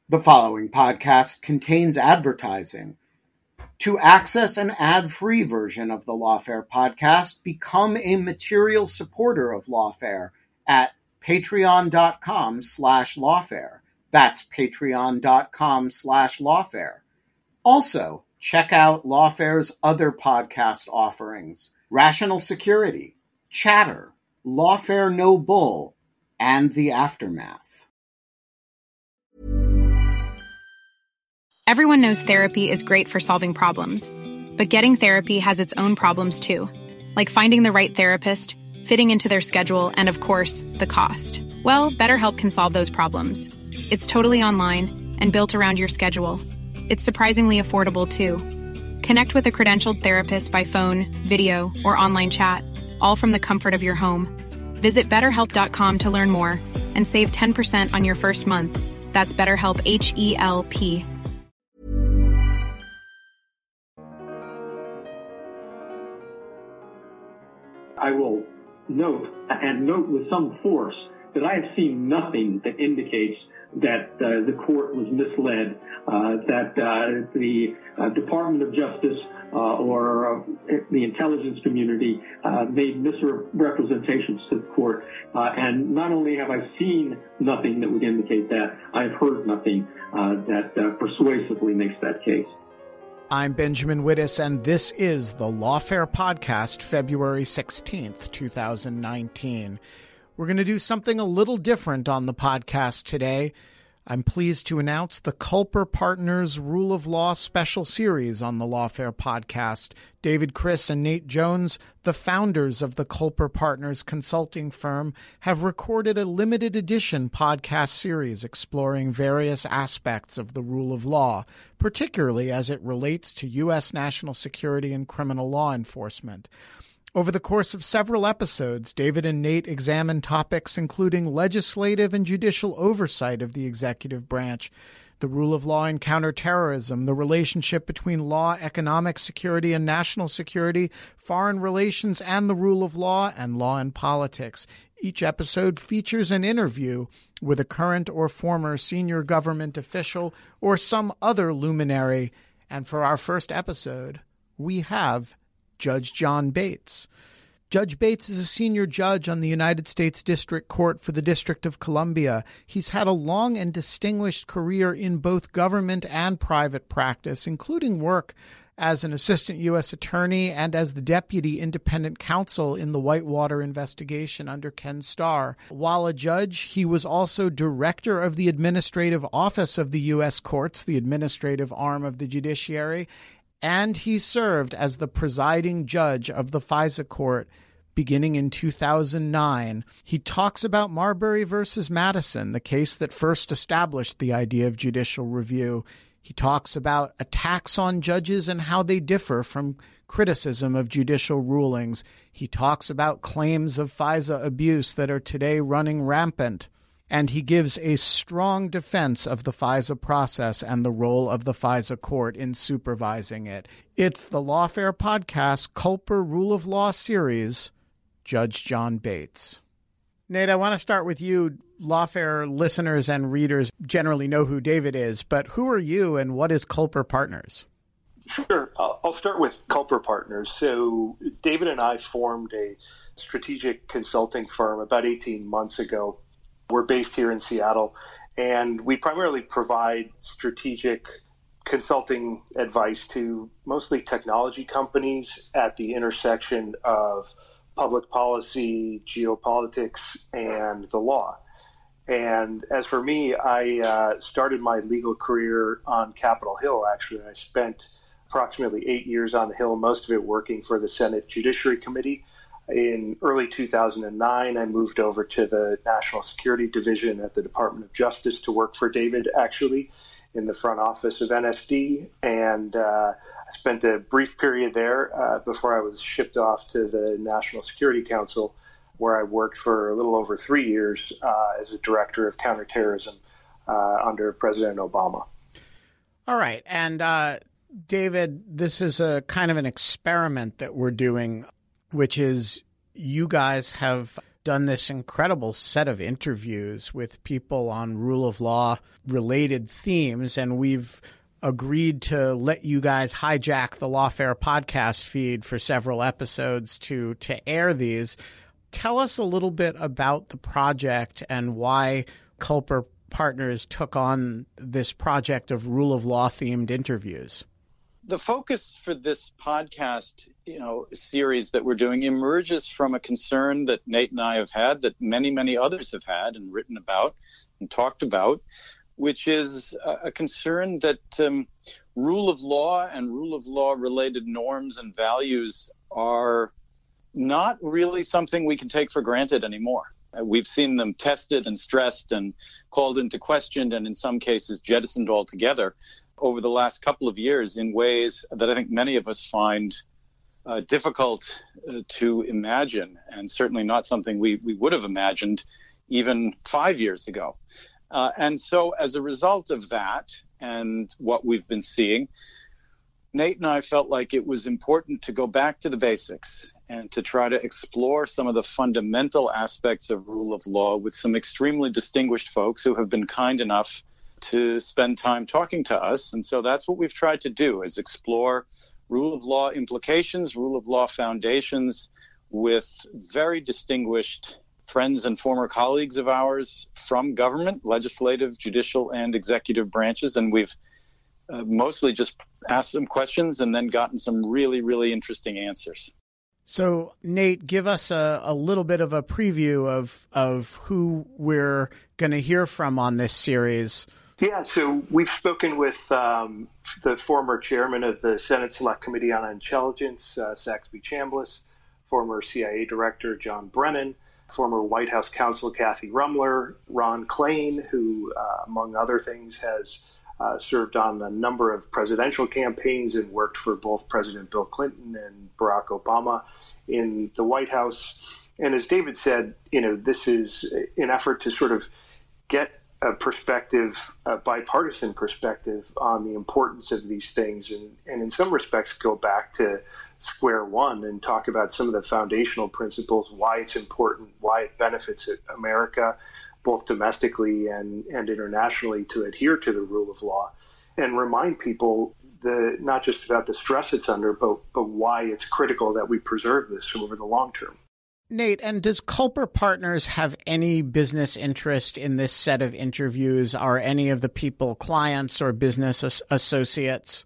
The following podcast contains advertising. To access an ad-free version of the Lawfare podcast, become a material supporter of Lawfare at patreon.com/lawfare. That's patreon.com/lawfare. Also, check out Lawfare's other podcast offerings: Rational Security, Chatter, Lawfare No Bull, and The Aftermath. Everyone knows therapy is great for solving problems, but getting therapy has its own problems too, like finding the right therapist, fitting into their schedule, and of course, the cost. Well, BetterHelp can solve those problems. It's totally online and built around your schedule. It's surprisingly affordable too. Connect with a credentialed therapist by phone, video, or online chat, all from the comfort of your home. Visit BetterHelp.com to learn more and save 10% on your first month. That's BetterHelp, H-E-L-P. I will note with some force that I have seen nothing that indicates that the court was misled, that the Department of Justice or the intelligence community made misrepresentations to the court. And not only have I seen nothing that would indicate that, I've heard nothing that persuasively makes that case. I'm Benjamin Wittes, and this is the Lawfare Podcast, February 16th, 2019. We're going to do something a little different on the podcast today. I'm pleased to announce the Culper Partners Rule of Law special series on the Lawfare Podcast. David Criss and Nate Jones, the founders of the Culper Partners consulting firm, have recorded a limited edition podcast series exploring various aspects of the rule of law, particularly as it relates to U.S. national security and criminal law enforcement. Over the course of several episodes, David and Nate examine topics including legislative and judicial oversight of the executive branch, the rule of law and counterterrorism, the relationship between law, economic security, and national security, foreign relations, and the rule of law, and law and politics. Each episode features an interview with a current or former senior government official or some other luminary. And for our first episode, we have Judge John Bates. Judge Bates is a senior judge on the United States District Court for the District of Columbia. He's had a long and distinguished career in both government and private practice, including work as an assistant U.S. attorney and as the deputy independent counsel in the Whitewater investigation under Ken Starr. While a judge, he was also director of the administrative office of the U.S. courts, the administrative arm of the judiciary, and he served as the presiding judge of the FISA court beginning in 2009. He talks about Marbury versus Madison, the case that first established the idea of judicial review. He talks about attacks on judges and how they differ from criticism of judicial rulings. He talks about claims of FISA abuse that are today running rampant. And he gives a strong defense of the FISA process and the role of the FISA court in supervising it. It's the Lawfare Podcast Culper Rule of Law series, Judge John Bates. Nate, I want to start with you. Lawfare listeners and readers generally know who David is, but who are you and what is Culper Partners? Sure. I'll start with Culper Partners. So David and I formed a strategic consulting firm about 18 months ago. We're based here in Seattle, and we primarily provide strategic consulting advice to mostly technology companies at the intersection of public policy, geopolitics, and the law. And as for me, I started my legal career on Capitol Hill, actually. I spent approximately 8 years on the Hill, most of it working for the Senate Judiciary Committee. In early 2009, I moved over to the National Security Division at the Department of Justice to work for David, actually, in the front office of NSD. And I spent a brief period there before I was shipped off to the National Security Council, where I worked for a little over 3 years as a director of counterterrorism under President Obama. All right. And David, this is a kind of an experiment that we're doing, which is you guys have done this incredible set of interviews with people on rule of law related themes, and we've agreed to let you guys hijack the Lawfare podcast feed for several episodes to air these. Tell us a little bit about the project and why Culper Partners took on this project of rule of law themed interviews. The focus for this podcast, series that we're doing emerges from a concern that Nate and I have had, that many, many others have had and written about and talked about, which is a concern that rule of law and rule of law related norms and values are not really something we can take for granted anymore. We've seen them tested and stressed and called into question, and in some cases jettisoned altogether over the last couple of years in ways that I think many of us find difficult to imagine, and certainly not something we would have imagined even 5 years ago. And so as a result of that and what we've been seeing, Nate and I felt like it was important to go back to the basics and to try to explore some of the fundamental aspects of rule of law with some extremely distinguished folks who have been kind enough to spend time talking to us. And so that's what we've tried to do, is explore rule of law implications, rule of law foundations with very distinguished friends and former colleagues of ours from government, legislative, judicial, and executive branches. And we've mostly just asked them questions and then gotten some really, really interesting answers. So, Nate, give us a little bit of a preview of who we're going to hear from on this series. Yeah, so we've spoken with the former chairman of the Senate Select Committee on Intelligence, Saxby Chambliss, former CIA Director John Brennan, former White House counsel Kathy Rummler, Ron Klain, who, among other things, has served on a number of presidential campaigns and worked for both President Bill Clinton and Barack Obama in the White House. And as David said, this is an effort to sort of get a perspective, a bipartisan perspective on the importance of these things, and in some respects go back to square one and talk about some of the foundational principles, why it's important, why it benefits America, both domestically and internationally, to adhere to the rule of law, and remind people not just about the stress it's under, but why it's critical that we preserve this over the long term. Nate, and does Culper Partners have any business interest in this set of interviews? Are any of the people clients or business associates?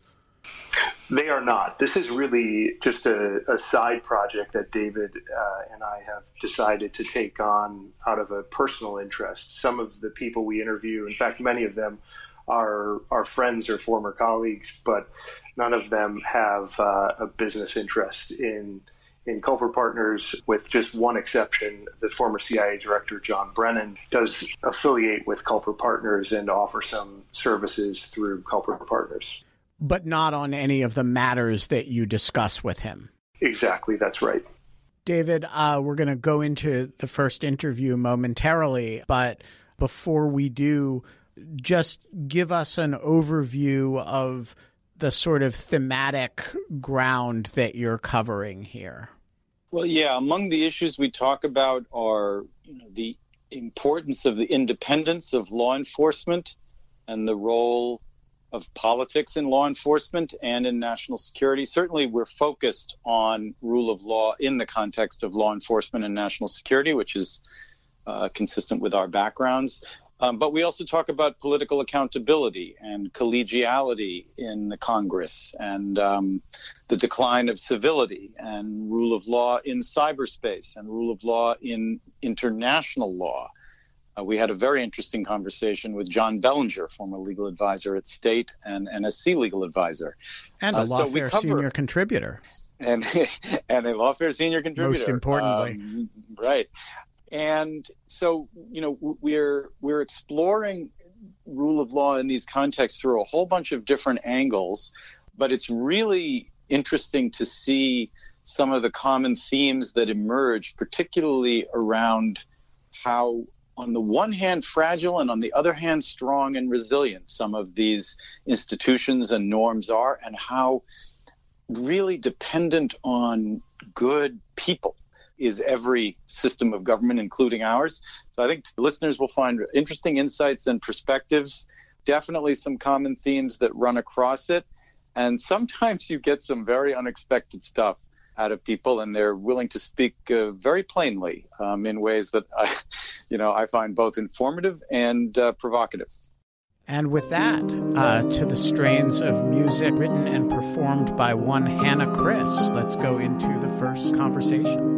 They are not. This is really just a side project that David and I have decided to take on out of a personal interest. Some of the people we interview, in fact, many of them are friends or former colleagues, but none of them have a business interest in Culper Partners, with just one exception. The former CIA Director John Brennan does affiliate with Culper Partners and offer some services through Culper Partners. But not on any of the matters that you discuss with him. Exactly, that's right. David, we're going to go into the first interview momentarily, but before we do, just give us an overview of the sort of thematic ground that you're covering here. Well, yeah, among the issues we talk about are the importance of the independence of law enforcement and the role of politics in law enforcement and in national security. Certainly, we're focused on rule of law in the context of law enforcement and national security, which is consistent with our backgrounds. But we also talk about political accountability and collegiality in the Congress, and the decline of civility, and rule of law in cyberspace, and rule of law in international law. We had a very interesting conversation with John Bellinger, former legal advisor at State and NSC legal advisor. And a Lawfare senior contributor. And a Lawfare senior contributor. Most importantly. Right. And so, we're exploring rule of law in these contexts through a whole bunch of different angles, but it's really interesting to see some of the common themes that emerge, particularly around how, on the one hand, fragile and on the other hand, strong and resilient some of these institutions and norms are, and how really dependent on good people is every system of government, including ours. So I think listeners will find interesting insights and perspectives, definitely some common themes that run across it. And sometimes you get some very unexpected stuff out of people, and they're willing to speak very plainly in ways that I find both informative and provocative. And with that, to the strains of music written and performed by one Hannah Chris, let's go into the first conversation.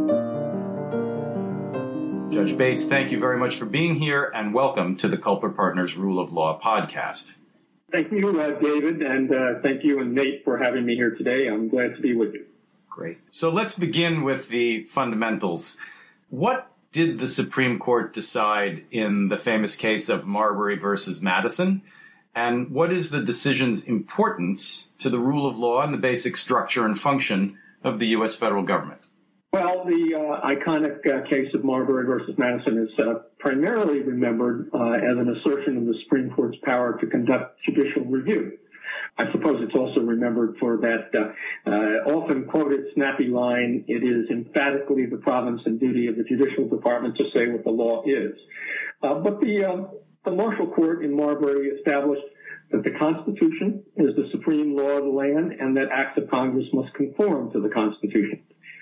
Judge Bates, thank you very much for being here, and welcome to the Culper Partners Rule of Law podcast. Thank you, David, and thank you and Nate for having me here today. I'm glad to be with you. Great. So let's begin with the fundamentals. What did the Supreme Court decide in the famous case of Marbury versus Madison? And what is the decision's importance to the rule of law and the basic structure and function of the U.S. federal government? Well, the iconic case of Marbury versus Madison is primarily remembered as an assertion of the Supreme Court's power to conduct judicial review. I suppose it's also remembered for that often quoted snappy line, "It is emphatically the province and duty of the judicial department to say what the law is." But the Marshall Court in Marbury established that the Constitution is the supreme law of the land and that acts of Congress must conform to the Constitution.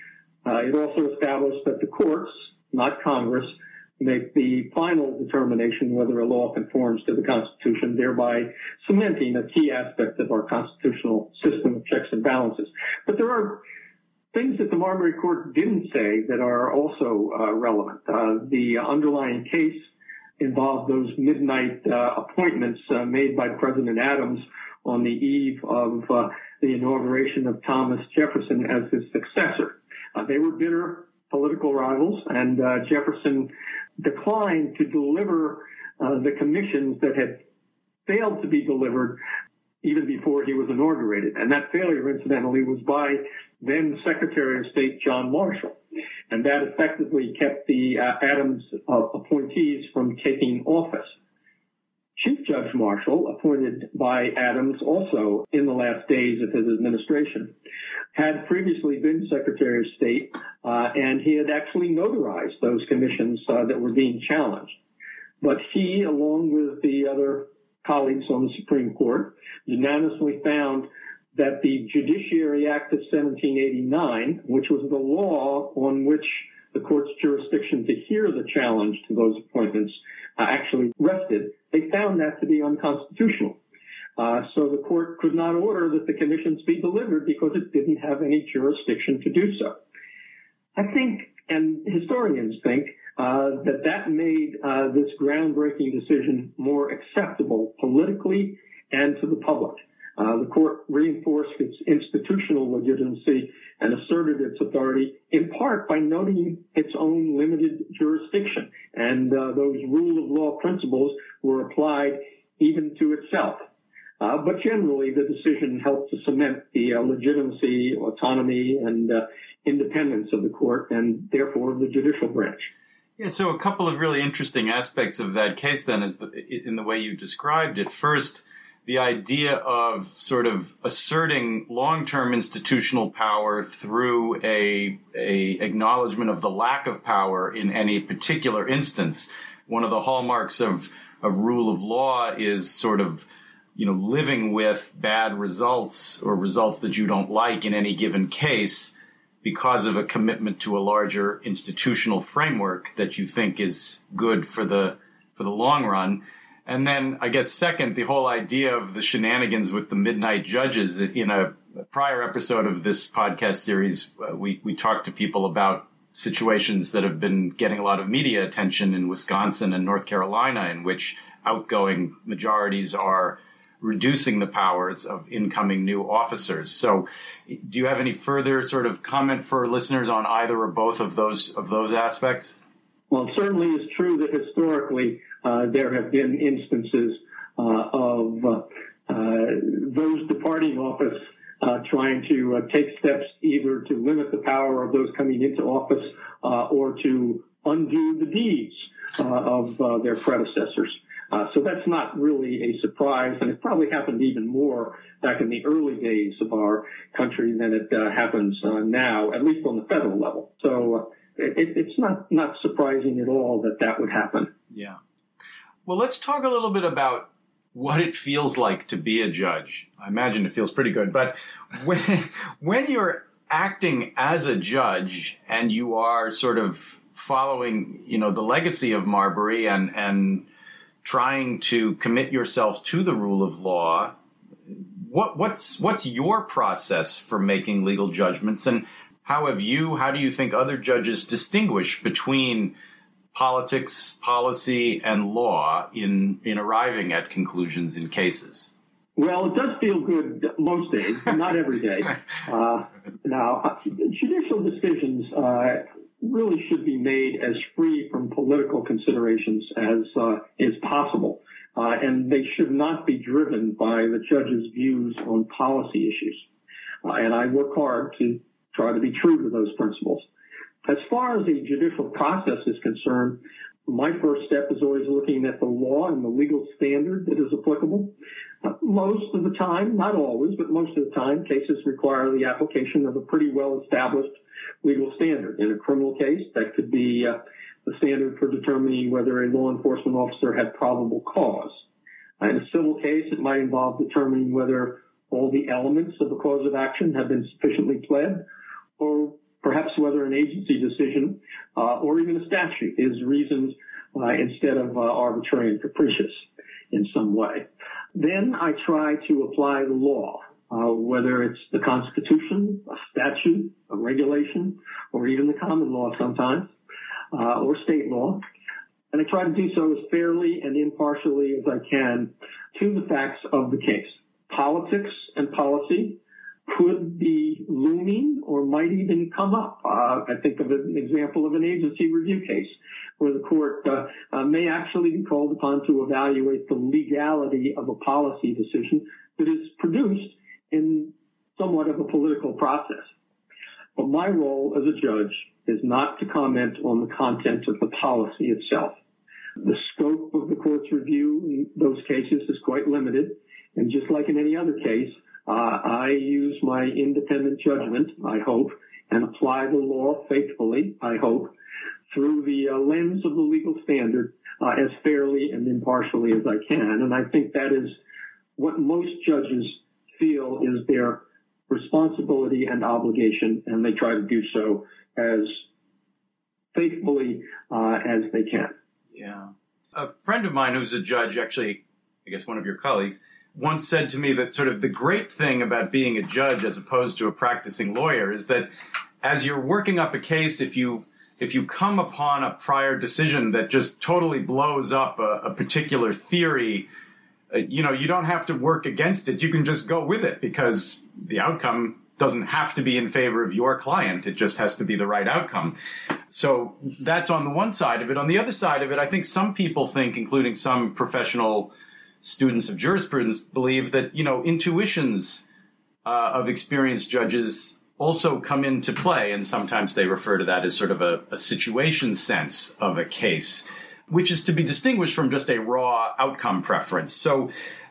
It also established that the courts, not Congress, make the final determination whether a law conforms to the Constitution, thereby cementing a key aspect of our constitutional system of checks and balances. But there are things that the Marbury Court didn't say that are also relevant. The underlying case involved those midnight appointments made by President Adams on the eve of the inauguration of Thomas Jefferson as his successor. They were bitter political rivals, and Jefferson declined to deliver the commissions that had failed to be delivered even before he was inaugurated. And that failure, incidentally, was by then Secretary of State John Marshall. And that effectively kept the Adams appointees from taking office. Chief Judge Marshall, appointed by Adams also in the last days of his administration, had previously been Secretary of State, and he had actually notarized those commissions that were being challenged. But he, along with the other colleagues on the Supreme Court, unanimously found that the Judiciary Act of 1789, which was the law on which the court's jurisdiction to hear the challenge to those appointments actually rested, they found that to be unconstitutional. So the court could not order that the commissions be delivered because it didn't have any jurisdiction to do so. I think, and historians think, that made this groundbreaking decision more acceptable politically and to the public. The court reinforced its institutional legitimacy and asserted its authority in part by noting its own limited jurisdiction. And those rule of law principles were applied even to itself. But generally, the decision helped to cement the legitimacy, autonomy, and independence of the court, and therefore the judicial branch. Yeah, so a couple of really interesting aspects of that case, then, is in the way you described it. First, the idea of sort of asserting long-term institutional power through a acknowledgement of the lack of power in any particular instance. One of the hallmarks of rule of law is sort of, living with bad results or results that you don't like in any given case because of a commitment to a larger institutional framework that you think is good for the long run. And then, I guess, second, the whole idea of the shenanigans with the midnight judges. In a prior episode of this podcast series, we talked to people about situations that have been getting a lot of media attention in Wisconsin and North Carolina, in which outgoing majorities are reducing the powers of incoming new officers. So do you have any further sort of comment for listeners on either or both of those aspects? Well, it certainly is true that historically there have been instances of those departing office trying to take steps either to limit the power of those coming into office or to undo the deeds of their predecessors. So that's not really a surprise, and it probably happened even more back in the early days of our country than it happens now, at least on the federal level. So it's not surprising at all that would happen. Yeah. Well, let's talk a little bit about what it feels like to be a judge. I imagine it feels pretty good, but when you're acting as a judge and you are sort of following, the legacy of Marbury and trying to commit yourself to the rule of law, what's your process for making legal judgments, and how do you think other judges distinguish between politics, policy, and law in arriving at conclusions in cases? Well, it does feel good most days, not every day. Now, judicial decisions really should be made as free from political considerations as is possible. And they should not be driven by the judge's views on policy issues. And I work hard to try to be true to those principles. As far as the judicial process is concerned, my first step is always looking at the law and the legal standard that is applicable. Most of the time, not always, but most of the time, cases require the application of a pretty well-established legal standard. In a criminal case, that could be the standard for determining whether a law enforcement officer had probable cause. In a civil case, it might involve determining whether all the elements of a cause of action have been sufficiently pled, or perhaps whether an agency decision or even a statute is reasoned instead of arbitrary and capricious in some way. Then I try to apply the law, whether it's the Constitution, a statute, a regulation, or even the common law sometimes, or state law. And I try to do so as fairly and impartially as I can to the facts of the case. Politics and policy could be looming or might even come up. I think of an example of an agency review case where the court may actually be called upon to evaluate the legality of a policy decision that is produced in somewhat of a political process. But my role as a judge is not to comment on the content of the policy itself. The scope of the court's review in those cases is quite limited, and just like in any other case, I use my independent judgment, I hope, and apply the law faithfully, I hope, through the lens of the legal standard as fairly and impartially as I can. And I think that is what most judges feel is their responsibility and obligation, and they try to do so as faithfully as they can. Yeah. A friend of mine who's a judge, actually, I guess one of your colleagues, once said to me that sort of the great thing about being a judge as opposed to a practicing lawyer is that as you're working up a case, if you come upon a prior decision that just totally blows up a particular theory, you don't have to work against it. You can just go with it because the outcome doesn't have to be in favor of your client. It just has to be the right outcome. So that's on the one side of it. On the other side of it, I think some people think, including some professional students of jurisprudence, believe that, intuitions of experienced judges also come into play. And sometimes they refer to that as sort of a situation sense of a case, which is to be distinguished from just a raw outcome preference. So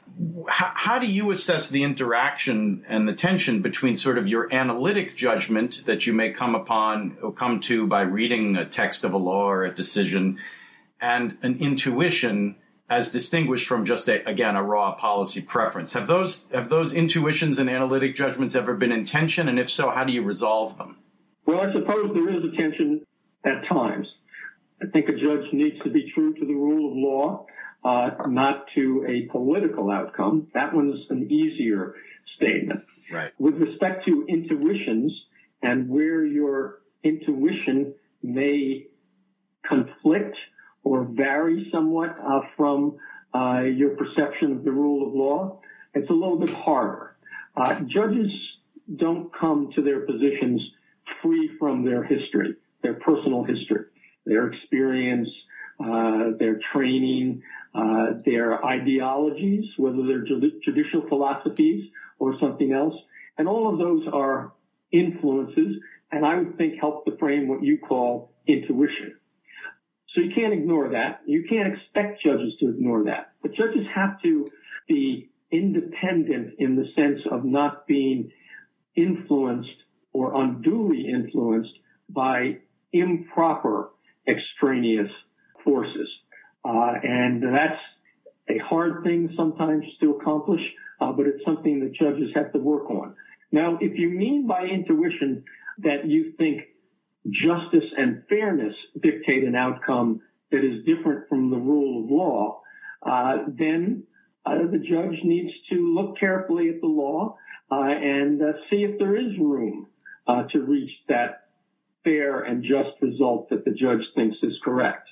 how do you assess the interaction and the tension between sort of your analytic judgment that you may come to by reading a text of a law or a decision and an intuition as distinguished from just a raw policy preference? Have those intuitions and analytic judgments ever been in tension? And if so, how do you resolve them? Well, I suppose there is a tension at times. I think a judge needs to be true to the rule of law, not to a political outcome. That one's an easier statement. Right. With respect to intuitions and where your intuition may conflict or vary somewhat from your perception of the rule of law, it's a little bit harder. Judges don't come to their positions free from their history, their personal history, their experience, their training, their ideologies, whether they're judicial philosophies or something else. And all of those are influences, and I would think help to frame what you call intuition. So you can't ignore that. You can't expect judges to ignore that. But judges have to be independent in the sense of not being influenced or unduly influenced by improper extraneous forces. And that's a hard thing sometimes to accomplish, but it's something that judges have to work on. Now, if you mean by intuition that you think justice and fairness dictate an outcome that is different from the rule of law, then the judge needs to look carefully at the law and see if there is room to reach that fair and just result that the judge thinks is correct.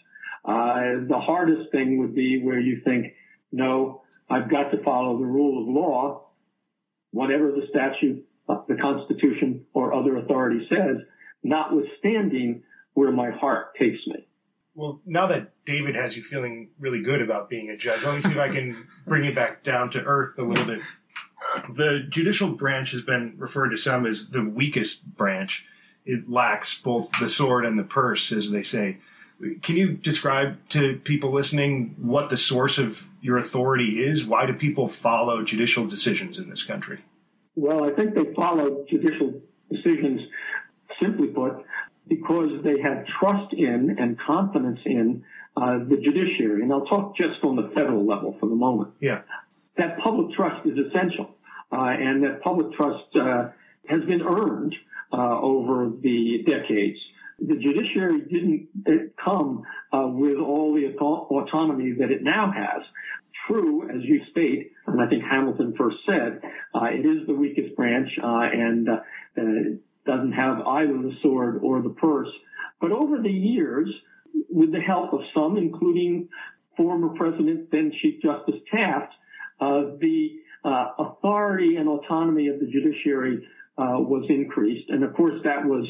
The hardest thing would be where you think, no, I've got to follow the rule of law, whatever the statute, the Constitution, or other authority says, notwithstanding where my heart takes me. Well, now that David has you feeling really good about being a judge, let me see if I can bring it back down to earth a little bit. The judicial branch has been referred to some as the weakest branch. It lacks both the sword and the purse, as they say. Can you describe to people listening what the source of your authority is? Why do people follow judicial decisions in this country? Well, I think they follow judicial decisions, simply put, because they have trust in and confidence in the judiciary. And I'll talk just on the federal level for the moment. Yeah. That public trust is essential, and that public trust has been earned over the decades. The judiciary didn't come with all the autonomy that it now has. True, as you state, and I think Hamilton first said, it is the weakest branch and doesn't have either the sword or the purse. But over the years, with the help of some, including former President, then Chief Justice Taft, the authority and autonomy of the judiciary was increased. And of course, that was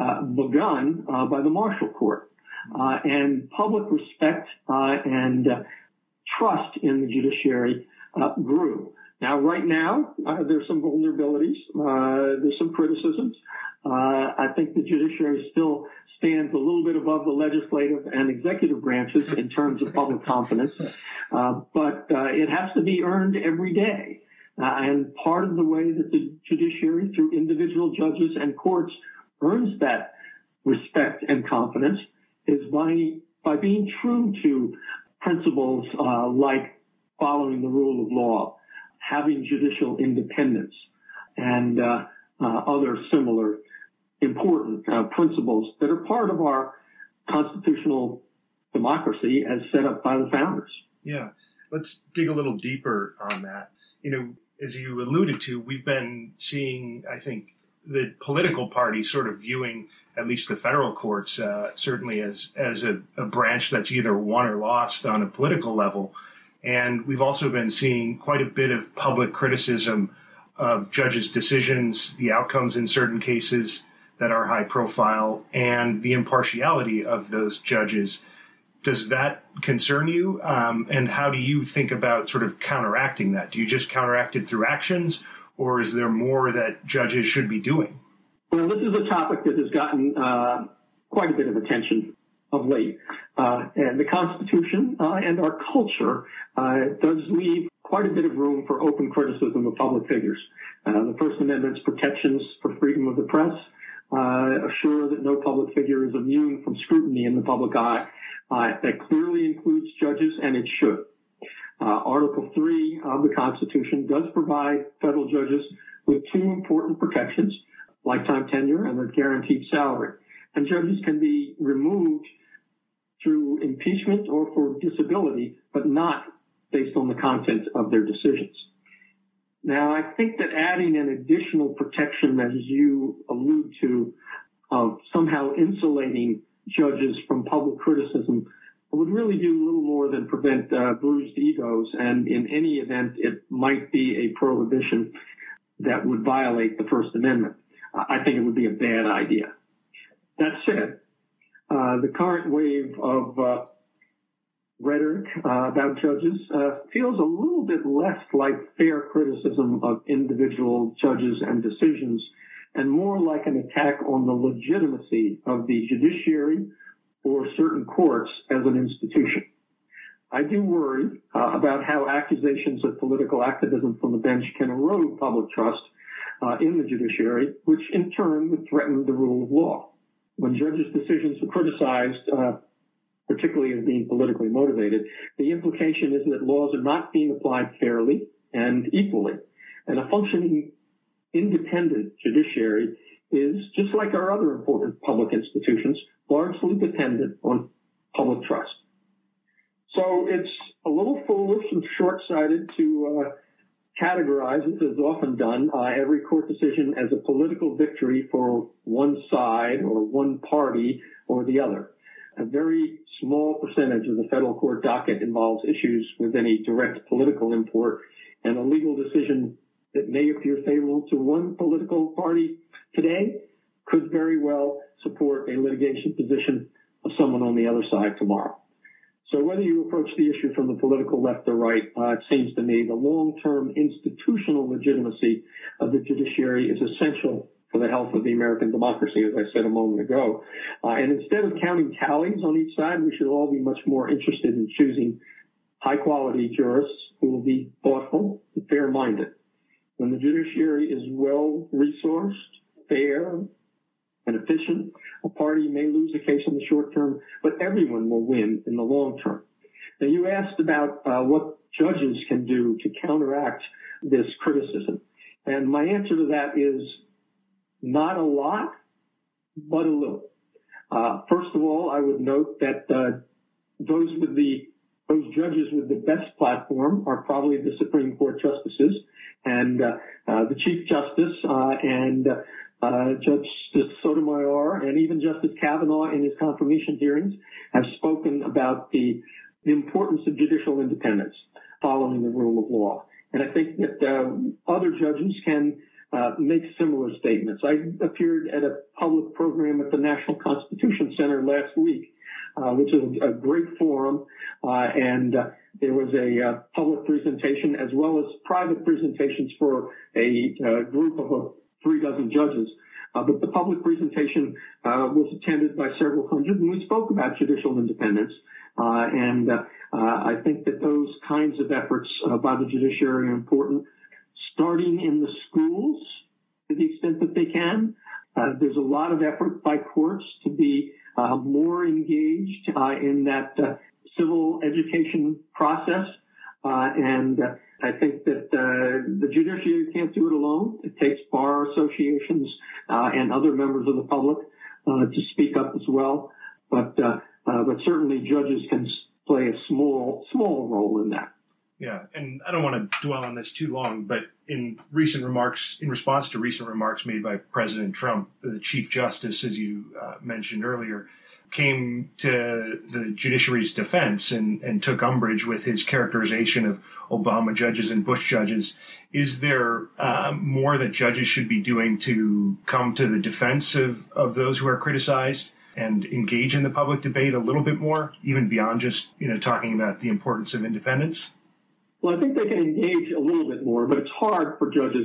begun by the Marshall Court. And public respect and trust in the judiciary grew. Now, right now, there's some vulnerabilities. There's some criticisms. I think the judiciary still stands a little bit above the legislative and executive branches in terms of public confidence. But it has to be earned every day. And part of the way that the judiciary, through individual judges and courts, earns that respect and confidence is by being true to principles like following the rule of law, having judicial independence, and other similar important principles that are part of our constitutional democracy as set up by the founders. Yeah. Let's dig a little deeper on that. You know, as you alluded to, we've been seeing, I think, the political party sort of viewing at least the federal courts certainly as a branch that's either won or lost on a political level. And we've also been seeing quite a bit of public criticism of judges' decisions, the outcomes in certain cases that are high profile, and the impartiality of those judges. Does that concern you? And how do you think about sort of counteracting that? Do you just counteract it through actions, or is there more that judges should be doing? Well, this is a topic that has gotten quite a bit of attention of late. And the Constitution and our culture does leave quite a bit of room for open criticism of public figures. The First Amendment's protections for freedom of the press assure that no public figure is immune from scrutiny in the public eye. That clearly includes judges, and it should. Article 3 of the Constitution does provide federal judges with two important protections: lifetime tenure and a guaranteed salary. And judges can be removed through impeachment or for disability, but not based on the content of their decisions. Now, I think that adding an additional protection, as you allude to, of somehow insulating judges from public criticism would really do little more than prevent bruised egos, and in any event, it might be a prohibition that would violate the First Amendment. I think it would be a bad idea. That said, the current wave of rhetoric about judges feels a little bit less like fair criticism of individual judges and decisions, and more like an attack on the legitimacy of the judiciary or certain courts as an institution. I do worry about how accusations of political activism from the bench can erode public trust in the judiciary, which in turn would threaten the rule of law. When judges' decisions are criticized, particularly as being politically motivated, the implication is that laws are not being applied fairly and equally. And a functioning independent judiciary is, just like our other important public institutions, largely dependent on public trust. So it's a little foolish and short-sighted to categorize, as is often done, every court decision as a political victory for one side or one party or the other. A very small percentage of the federal court docket involves issues with any direct political import, and a legal decision that may appear favorable to one political party today could very well support a litigation position of someone on the other side tomorrow. So whether you approach the issue from the political left or right, it seems to me the long-term institutional legitimacy of the judiciary is essential for the health of the American democracy, as I said a moment ago. And instead of counting tallies on each side, we should all be much more interested in choosing high-quality jurists who will be thoughtful and fair-minded. When the judiciary is well-resourced, fair, and efficient, a party may lose a case in the short term, but everyone will win in the long term. Now, you asked about what judges can do to counteract this criticism. And my answer to that is not a lot, but a little. First of all, I would note that those judges with the best platform are probably the Supreme Court justices and the Chief Justice and Justice Sotomayor and even Justice Kavanaugh in his confirmation hearings have spoken about the importance of judicial independence following the rule of law. And I think that other judges can make similar statements. I appeared at a public program at the National Constitution Center last week, which is a great forum, and there was a public presentation as well as private presentations for a group of 36 judges. But the public presentation was attended by several hundred, and we spoke about judicial independence. And I think that those kinds of efforts by the judiciary are important, starting in the schools to the extent that they can. There's a lot of effort by courts to be more engaged in that civil education process. And I think that the judiciary can't do it alone. It takes bar associations and other members of the public to speak up as well. But certainly judges can play a small role in that. Yeah, and I don't want to dwell on this too long, but in response to recent remarks made by President Trump, the Chief Justice, as you mentioned earlier, came to the judiciary's defense and took umbrage with his characterization of Obama judges and Bush judges. Is there more that judges should be doing to come to the defense of those who are criticized and engage in the public debate a little bit more, even beyond just talking about the importance of independence? Well, I think they can engage a little bit more, but it's hard for judges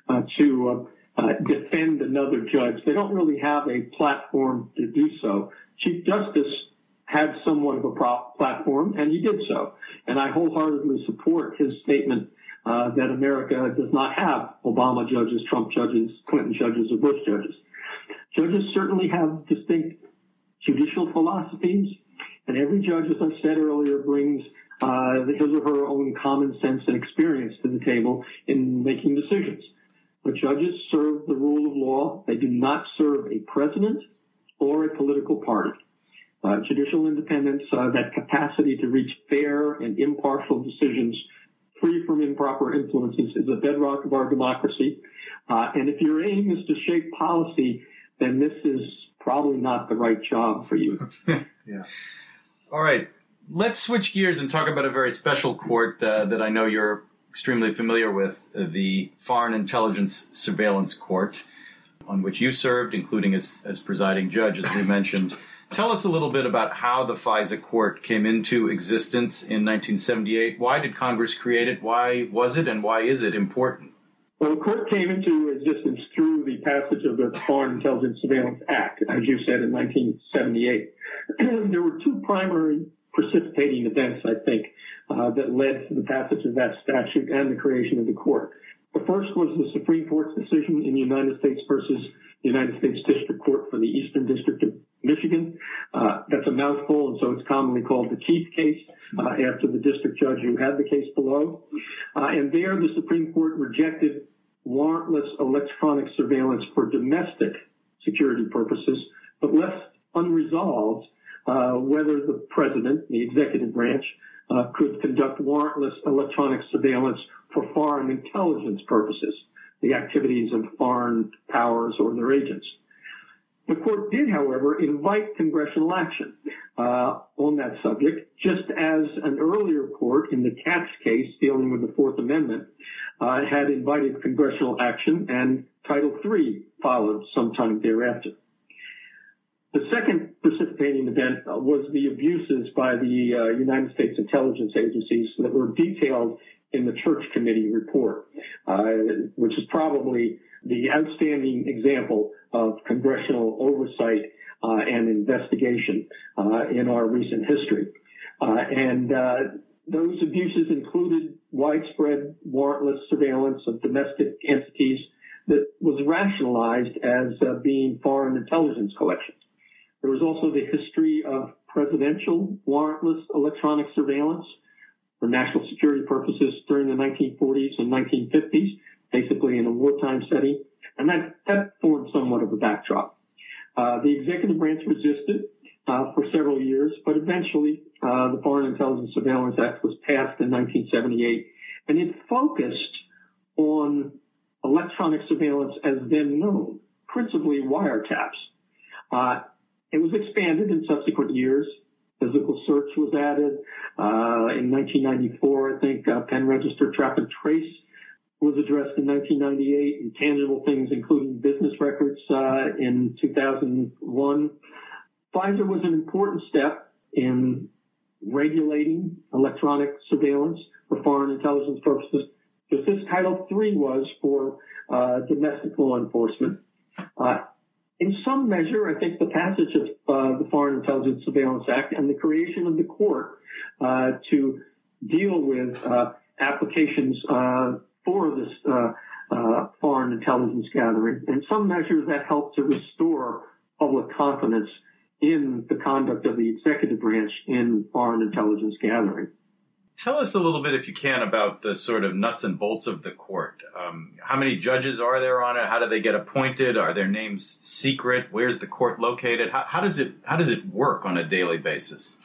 to defend another judge. They don't really have a platform to do so. Chief Justice had somewhat of a platform, and he did so. And I wholeheartedly support his statement that America does not have Obama judges, Trump judges, Clinton judges, or Bush judges. Judges certainly have distinct judicial philosophies, and every judge, as I said earlier, brings his or her own common sense and experience to the table in making decisions. But judges serve the rule of law. They do not serve a president or a political party. Judicial independence, that capacity to reach fair and impartial decisions free from improper influences, is a bedrock of our democracy. And if your aim is to shape policy, then this is probably not the right job for you. Yeah. All right. Let's switch gears and talk about a very special court that I know you're extremely familiar with, the Foreign Intelligence Surveillance Court, on which you served, including as presiding judge, as we mentioned. Tell us a little bit about how the FISA court came into existence in 1978. Why did Congress create it? Why was it and why is it important? Well, the court came into existence through the passage of the Foreign Intelligence Surveillance Act, as you said, in 1978. There were two primary precipitating events, I think, that led to the passage of that statute and the creation of the court. The first was the Supreme Court's decision in United States versus United States District Court for the Eastern District of Michigan. That's a mouthful, and so it's commonly called the Keith case, after the district judge who had the case below. And there, the Supreme Court rejected warrantless electronic surveillance for domestic security purposes, but left unresolved whether the president, the executive branch, could conduct warrantless electronic surveillance for foreign intelligence purposes, the activities of foreign powers or their agents. The court did, however, invite congressional action on that subject, just as an earlier court in the Katz case dealing with the Fourth Amendment had invited congressional action, and Title III followed sometime thereafter. The second precipitating event was the abuses by the United States intelligence agencies that were detailed in the Church Committee report, which is probably the outstanding example of congressional oversight and investigation in our recent history. And those abuses included widespread warrantless surveillance of domestic entities that was rationalized as being foreign intelligence collections. There was also the history of presidential warrantless electronic surveillance for national security purposes during the 1940s and 1950s, basically in a wartime setting, and that formed somewhat of a backdrop. The executive branch resisted for several years, but eventually the Foreign Intelligence Surveillance Act was passed in 1978, and it focused on electronic surveillance as then known, principally wiretaps. It was expanded in subsequent years. Physical search was added. In 1994, I think pen register trap and trace was addressed in 1998. Intangible things, including business records, in 2001. FISA was an important step in regulating electronic surveillance for foreign intelligence purposes, because this Title III was for domestic law enforcement. In some measure, I think the passage of the Foreign Intelligence Surveillance Act and the creation of the court to deal with applications for this foreign intelligence gathering, in some measure that helped to restore public confidence in the conduct of the executive branch in foreign intelligence gathering. Tell us a little bit, if you can, about the sort of nuts and bolts of the court. How many judges are there on it? How do they get appointed? Are their names secret? Where's the court located? How does it work on a daily basis?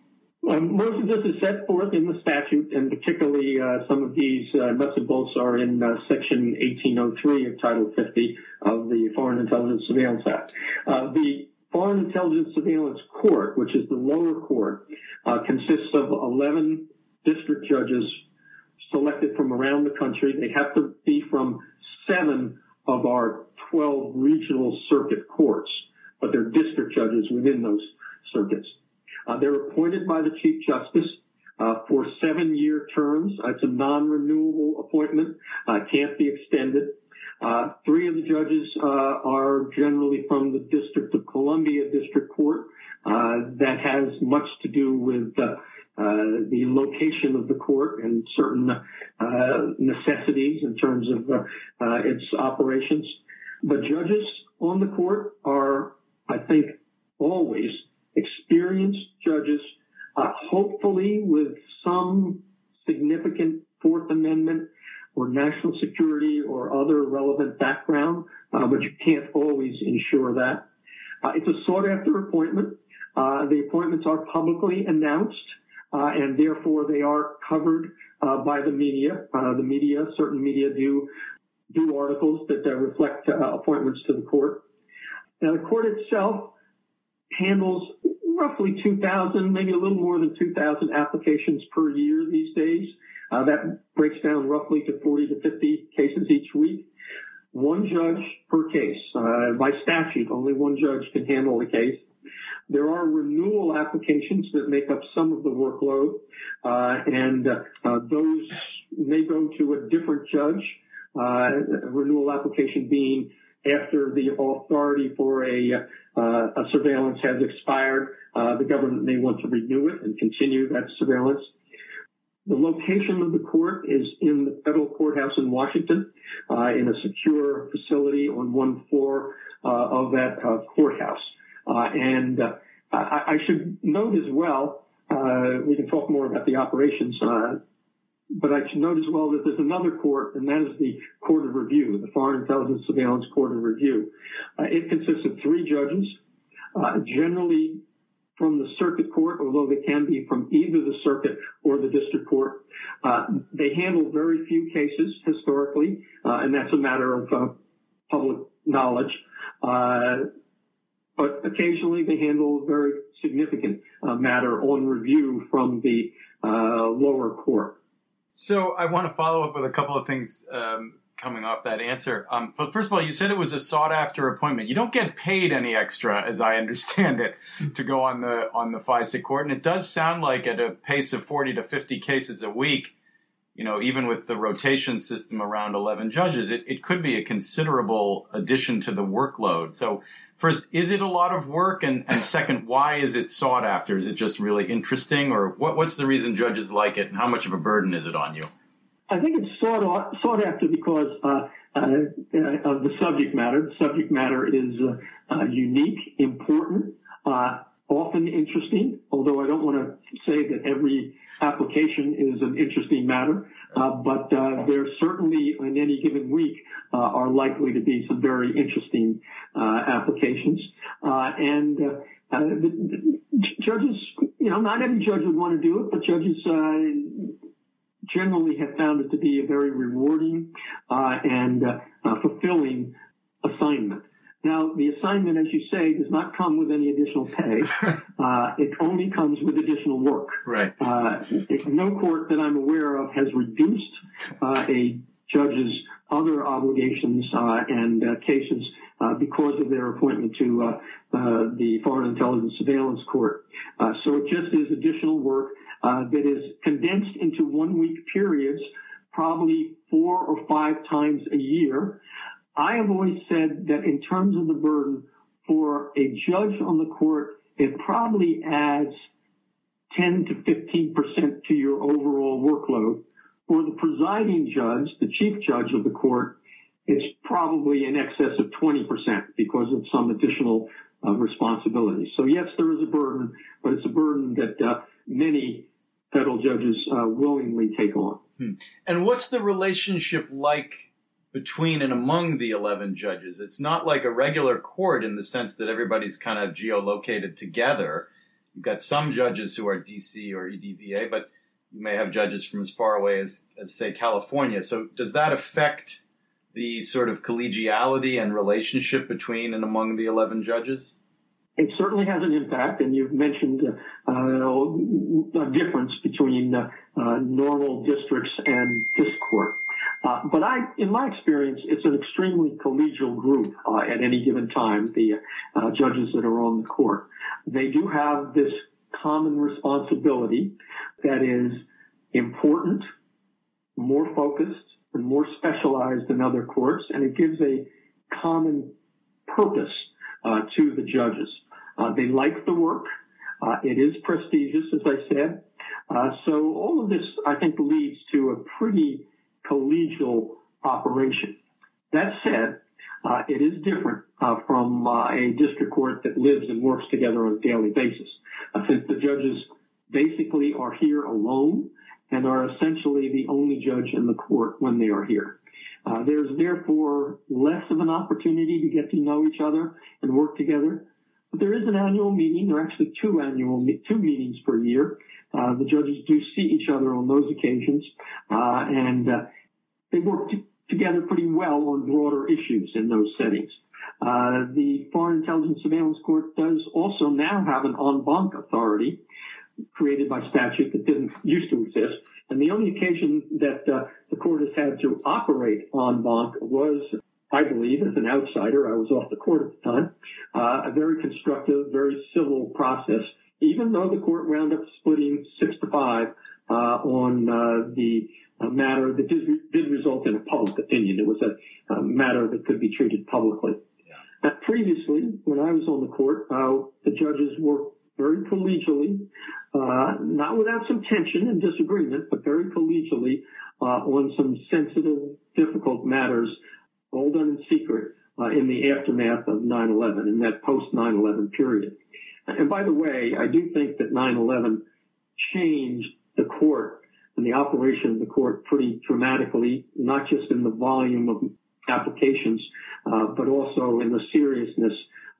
Most of this is set forth in the statute, and particularly some of these nuts and bolts are in Section 1803 of Title 50 of the Foreign Intelligence Surveillance Act. The Foreign Intelligence Surveillance Court, which is the lower court, consists of 11 district judges selected from around the country. They have to be from 7 of our 12 regional circuit courts, but they're district judges within those circuits. They're appointed by the Chief Justice for 7-year terms. It's a non-renewable appointment. Can't be extended. 3 of the judges are generally from the District of Columbia District Court. That has much to do with the location of the court and certain necessities in terms of its operations. The judges on the court are, I think, always experienced judges, hopefully with some significant Fourth Amendment or national security or other relevant background, but you can't always ensure that. It's a sought-after appointment. The appointments are publicly announced, and therefore they are covered by the media. Certain media do articles that reflect appointments to the court. Now, the court itself handles roughly 2,000, maybe a little more than 2,000 applications per year these days. That breaks down roughly to 40 to 50 cases each week. 1 judge per case. By statute, only 1 judge can handle the case. There are renewal applications that make up some of the workload, and those may go to a different judge renewal application being after the authority for a surveillance has expired, the government may want to renew it and continue that surveillance. The location of the court is in the federal courthouse in Washington, in a secure facility on one floor of that courthouse. And I should note as well, we can talk more about the operations, but I should note as well that there's another court, and that is the Court of Review, the Foreign Intelligence Surveillance Court of Review. It consists of 3 judges, generally from the circuit court, although they can be from either the circuit or the district court. They handle very few cases historically, and that's a matter of public knowledge. But occasionally they handle a very significant matter on review from the lower court. So I want to follow up with a couple of things coming off that answer. But first of all, you said it was a sought-after appointment. You don't get paid any extra, as I understand it, to go on the FISA court. And it does sound like at a pace of 40 to 50 cases a week, you know, even with the rotation system around 11 judges, it could be a considerable addition to the workload. So first, is it a lot of work? And second, why is it sought after? Is it just really interesting? Or what's the reason judges like it? And how much of a burden is it on you? I think it's sought after because of the subject matter. The subject matter is unique, important, often interesting, although I don't want to say that every application is an interesting matter, but there certainly in any given week are likely to be some very interesting applications. And the judges, you know, not every judge would want to do it, but judges generally have found it to be a very rewarding and fulfilling assignment. Now, the assignment, as you say, does not come with any additional pay. It only comes with additional work. Right. No court that I'm aware of has reduced a judge's other obligations and cases because of their appointment to the Foreign Intelligence Surveillance Court. So it just is additional work that is condensed into 1 week periods, probably 4 or 5 times a year. I have always said that in terms of the burden for a judge on the court, it probably adds 10 to 15% to your overall workload. For the presiding judge, the chief judge of the court, it's probably in excess of 20% because of some additional responsibilities. So yes, there is a burden, but it's a burden that many federal judges willingly take on. And what's the relationship like between and among the 11 judges? It's not like a regular court in the sense that everybody's kind of geolocated together. You've got some judges who are DC or EDVA, but you may have judges from as far away as say, California. So does that affect the sort of collegiality and relationship between and among the 11 judges? It certainly has an impact, and you've mentioned a difference between normal districts and this court. But in my experience, it's an extremely collegial group at any given time, the judges that are on the court. They do have this common responsibility that is important, more focused, and more specialized than other courts, and it gives a common purpose to the judges. They like the work. It is prestigious, as I said. So all of this, I think, leads to a pretty collegial operation. That said, it is different from a district court that lives and works together on a daily basis. Since the judges basically are here alone and are essentially the only judge in the court when they are here. There's therefore less of an opportunity to get to know each other and work together. But there is an annual meeting. There are actually two meetings per year. The judges do see each other on those occasions, and they work together pretty well on broader issues in those settings. The Foreign Intelligence Surveillance Court does also now have an en banc authority created by statute that didn't used to exist. And the only occasion that the court has had to operate en banc was, I believe, as an outsider, I was off the court at the time, a very constructive, very civil process, even though the court wound up splitting 6-5 on the matter that did result in a public opinion. It was a matter that could be treated publicly. Previously, when I was on the court, the judges worked very collegially, not without some tension and disagreement, but very collegially on some sensitive, difficult matters, all done in secret in the aftermath of 9/11, in that post-9/11 period. And by the way, I do think that 9/11 changed the court and the operation of the court pretty dramatically, not just in the volume of applications, but also in the seriousness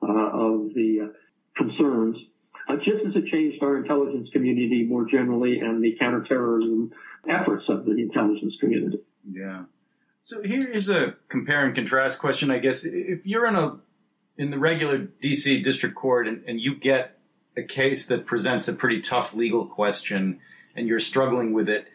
of the concerns, just as it changed our intelligence community more generally and the counterterrorism efforts of the intelligence community. Yeah. So here's a compare and contrast question, I guess. If you're in the regular D.C. district court and you get a case that presents a pretty tough legal question and you're struggling with it,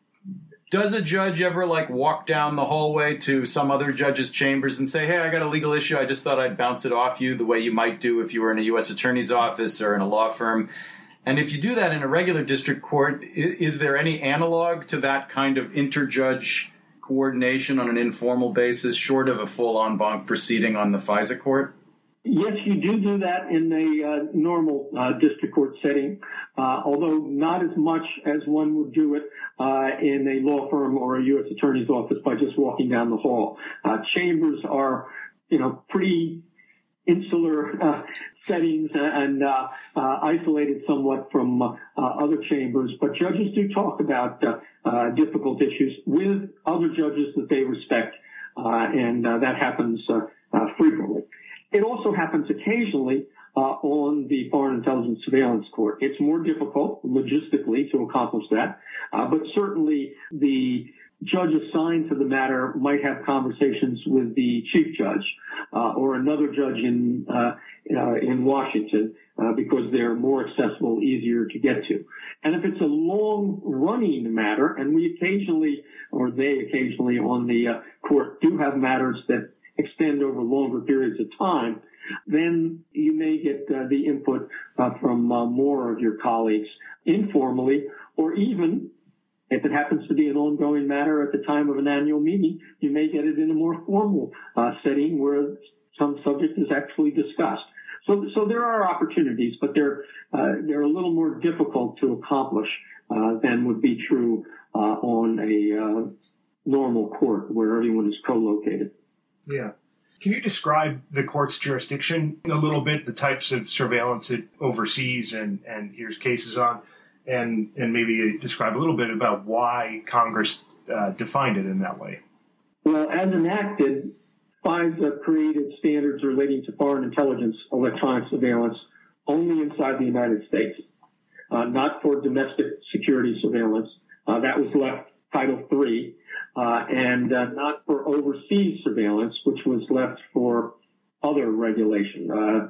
does a judge ever walk down the hallway to some other judge's chambers and say, hey, I got a legal issue, I just thought I'd bounce it off you, the way you might do if you were in a U.S. attorney's office or in a law firm? And if you do that in a regular district court, is there any analog to that kind of interjudge coordination on an informal basis, short of a full en banc proceeding on the FISA court? Yes, you do that in a normal district court setting, although not as much as one would do it in a law firm or a U.S. attorney's office by just walking down the hall. Chambers are, pretty insular settings and isolated somewhat from other chambers, but judges do talk about difficult issues with other judges that they respect, and that happens frequently. It also happens occasionally on the Foreign Intelligence Surveillance Court. It's more difficult logistically to accomplish that, but certainly the judge assigned to the matter might have conversations with the chief judge or another judge in Washington because they're more accessible, easier to get to. And if it's a long-running matter, and we occasionally, or they occasionally on the court do have matters that extend over longer periods of time, then you may get the input from more of your colleagues informally, or even if it happens to be an ongoing matter at the time of an annual meeting, you may get it in a more formal setting where some subject is actually discussed. So there are opportunities, but they're a little more difficult to accomplish than would be true on a normal court where everyone is co-located. Yeah. Can you describe the court's jurisdiction a little bit, the types of surveillance it oversees and hears cases on, and maybe describe a little bit about why Congress defined it in that way? Well, as enacted, FISA created standards relating to foreign intelligence electronic surveillance only inside the United States, not for domestic security surveillance. That was left Title III. And not for overseas surveillance, which was left for other regulation.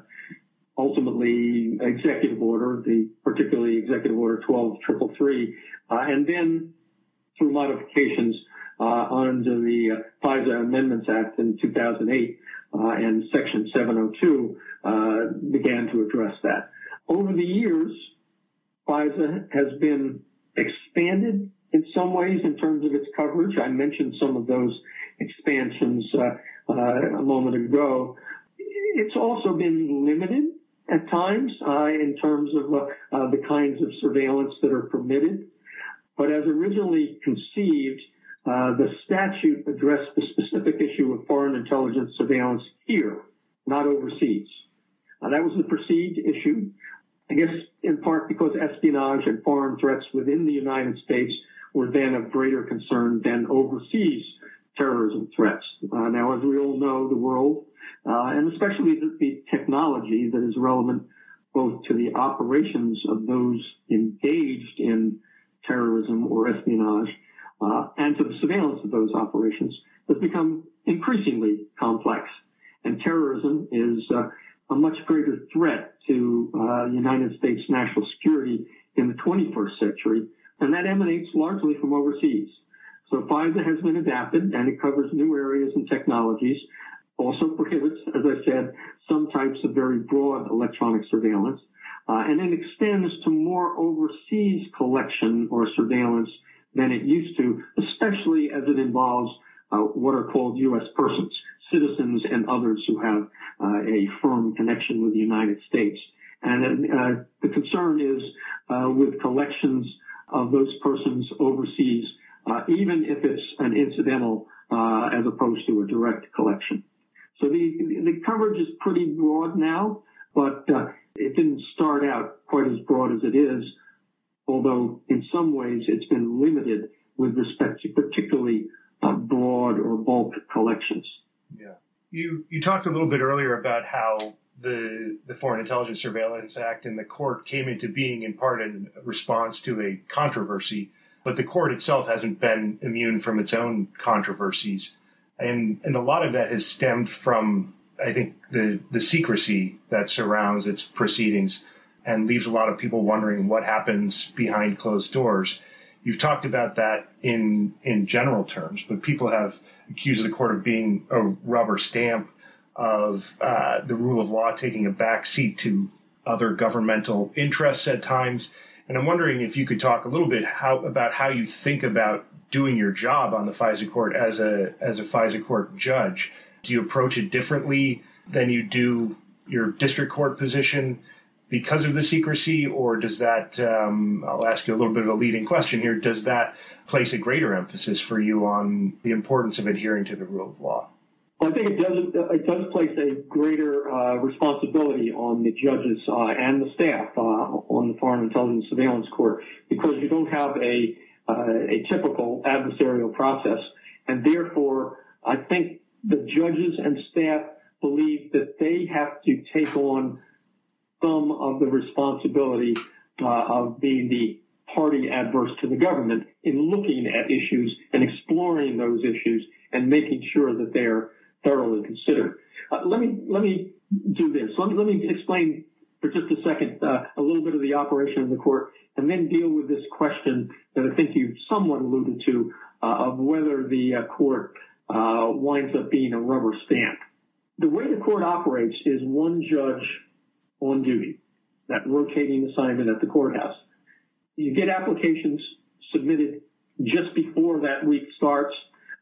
Ultimately, executive order, particularly Executive Order 12333, and then through modifications under the FISA Amendments Act in 2008 and Section 702 began to address that. Over the years, FISA has been expanded in some ways in terms of its coverage. I mentioned some of those expansions a moment ago. It's also been limited at times in terms of the kinds of surveillance that are permitted. But as originally conceived, the statute addressed the specific issue of foreign intelligence surveillance here, not overseas. That was the perceived issue, I guess in part because espionage and foreign threats within the United States were then of greater concern than overseas terrorism threats. Now, as we all know, the world, and especially the technology that is relevant both to the operations of those engaged in terrorism or espionage and to the surveillance of those operations, has become increasingly complex. And terrorism is a much greater threat to United States national security in the 21st century, and that emanates largely from overseas. So FISA has been adapted, and it covers new areas and technologies, also prohibits, as I said, some types of very broad electronic surveillance, and it extends to more overseas collection or surveillance than it used to, especially as it involves what are called U.S. persons, citizens and others who have a firm connection with the United States. And the concern is with collections of those persons overseas, even if it's an incidental as opposed to a direct collection. So the coverage is pretty broad now, but it didn't start out quite as broad as it is, although in some ways it's been limited with respect to particularly broad or bulk collections. Yeah. You talked a little bit earlier about how the Foreign Intelligence Surveillance Act and the court came into being in part in response to a controversy, but the court itself hasn't been immune from its own controversies. And a lot of that has stemmed from, I think, the secrecy that surrounds its proceedings and leaves a lot of people wondering what happens behind closed doors. You've talked about that in general terms, but people have accused the court of being a rubber stamp of the rule of law taking a backseat to other governmental interests at times. And I'm wondering if you could talk a little bit about how you think about doing your job on the FISA court as a FISA court judge. Do you approach it differently than you do your district court position because of the secrecy, or does that, I'll ask you a little bit of a leading question here, does that place a greater emphasis for you on the importance of adhering to the rule of law? Well, I think it does place a greater responsibility on the judges and the staff on the Foreign Intelligence Surveillance Court, because you don't have a typical adversarial process, and therefore I think the judges and staff believe that they have to take on some of the responsibility of being the party adverse to the government in looking at issues and exploring those issues and making sure that they're thoroughly considered. Let me do this. Let me explain for just a second a little bit of the operation of the court, and then deal with this question that I think you somewhat alluded to of whether the court winds up being a rubber stamp. The way the court operates is one judge on duty, that rotating assignment at the courthouse. You get applications submitted just before that week starts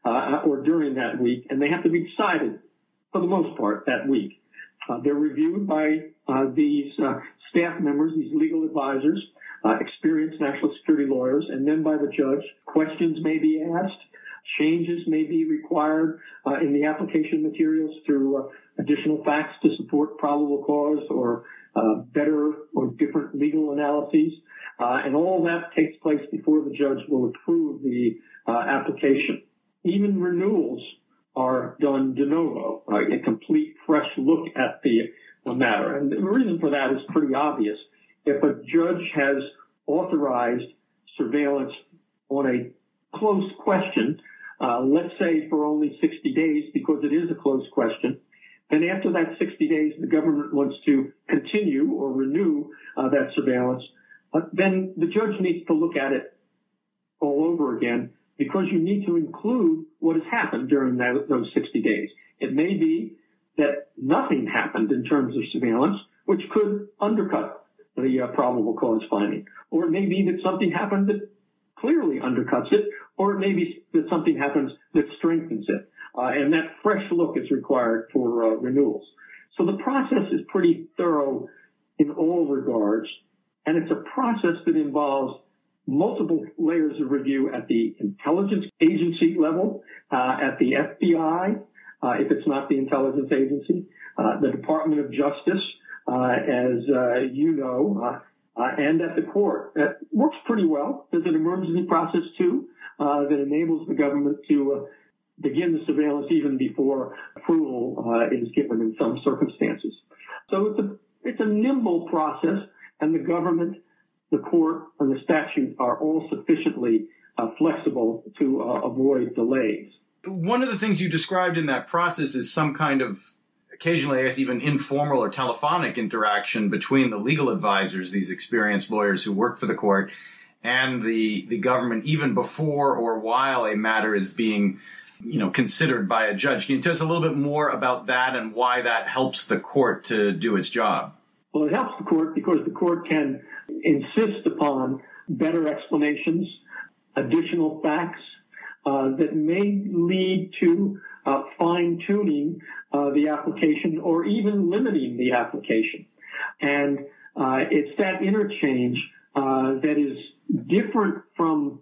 or during that week, and they have to be decided for the most part that week. They're reviewed by these staff members, these legal advisors, experienced national security lawyers, and then by the judge. Questions may be asked. Changes may be required in the application materials through additional facts to support probable cause or better or different legal analyses. And all that takes place before the judge will approve the application. Even renewals are done de novo, a complete fresh look at the matter. And the reason for that is pretty obvious. If a judge has authorized surveillance on a close question, let's say for only 60 days, because it is a close question, then after that 60 days, the government wants to continue or renew that surveillance, then the judge needs to look at it all over again, because you need to include what has happened during those 60 days. It may be that nothing happened in terms of surveillance, which could undercut the probable cause finding. Or it may be that something happened that clearly undercuts it, or it may be that something happens that strengthens it. And that fresh look is required for renewals. So the process is pretty thorough in all regards, and it's a process that involves multiple layers of review at the intelligence agency level, at the FBI, if it's not the intelligence agency, the Department of Justice, as you know, and at the court. That works pretty well. There's an emergency process, too, that enables the government to begin the surveillance even before approval is given in some circumstances. So it's a nimble process, and the government, the court, and the statute are all sufficiently flexible to avoid delays. One of the things you described in that process is some kind of, occasionally, I guess, even informal or telephonic interaction between the legal advisors, these experienced lawyers who work for the court, and the government, even before or while a matter is being considered by a judge. Can you tell us a little bit more about that and why that helps the court to do its job? Well, it helps the court because the court can insist upon better explanations, additional facts that may lead to fine-tuning the application or even limiting the application. And it's that interchange that is different from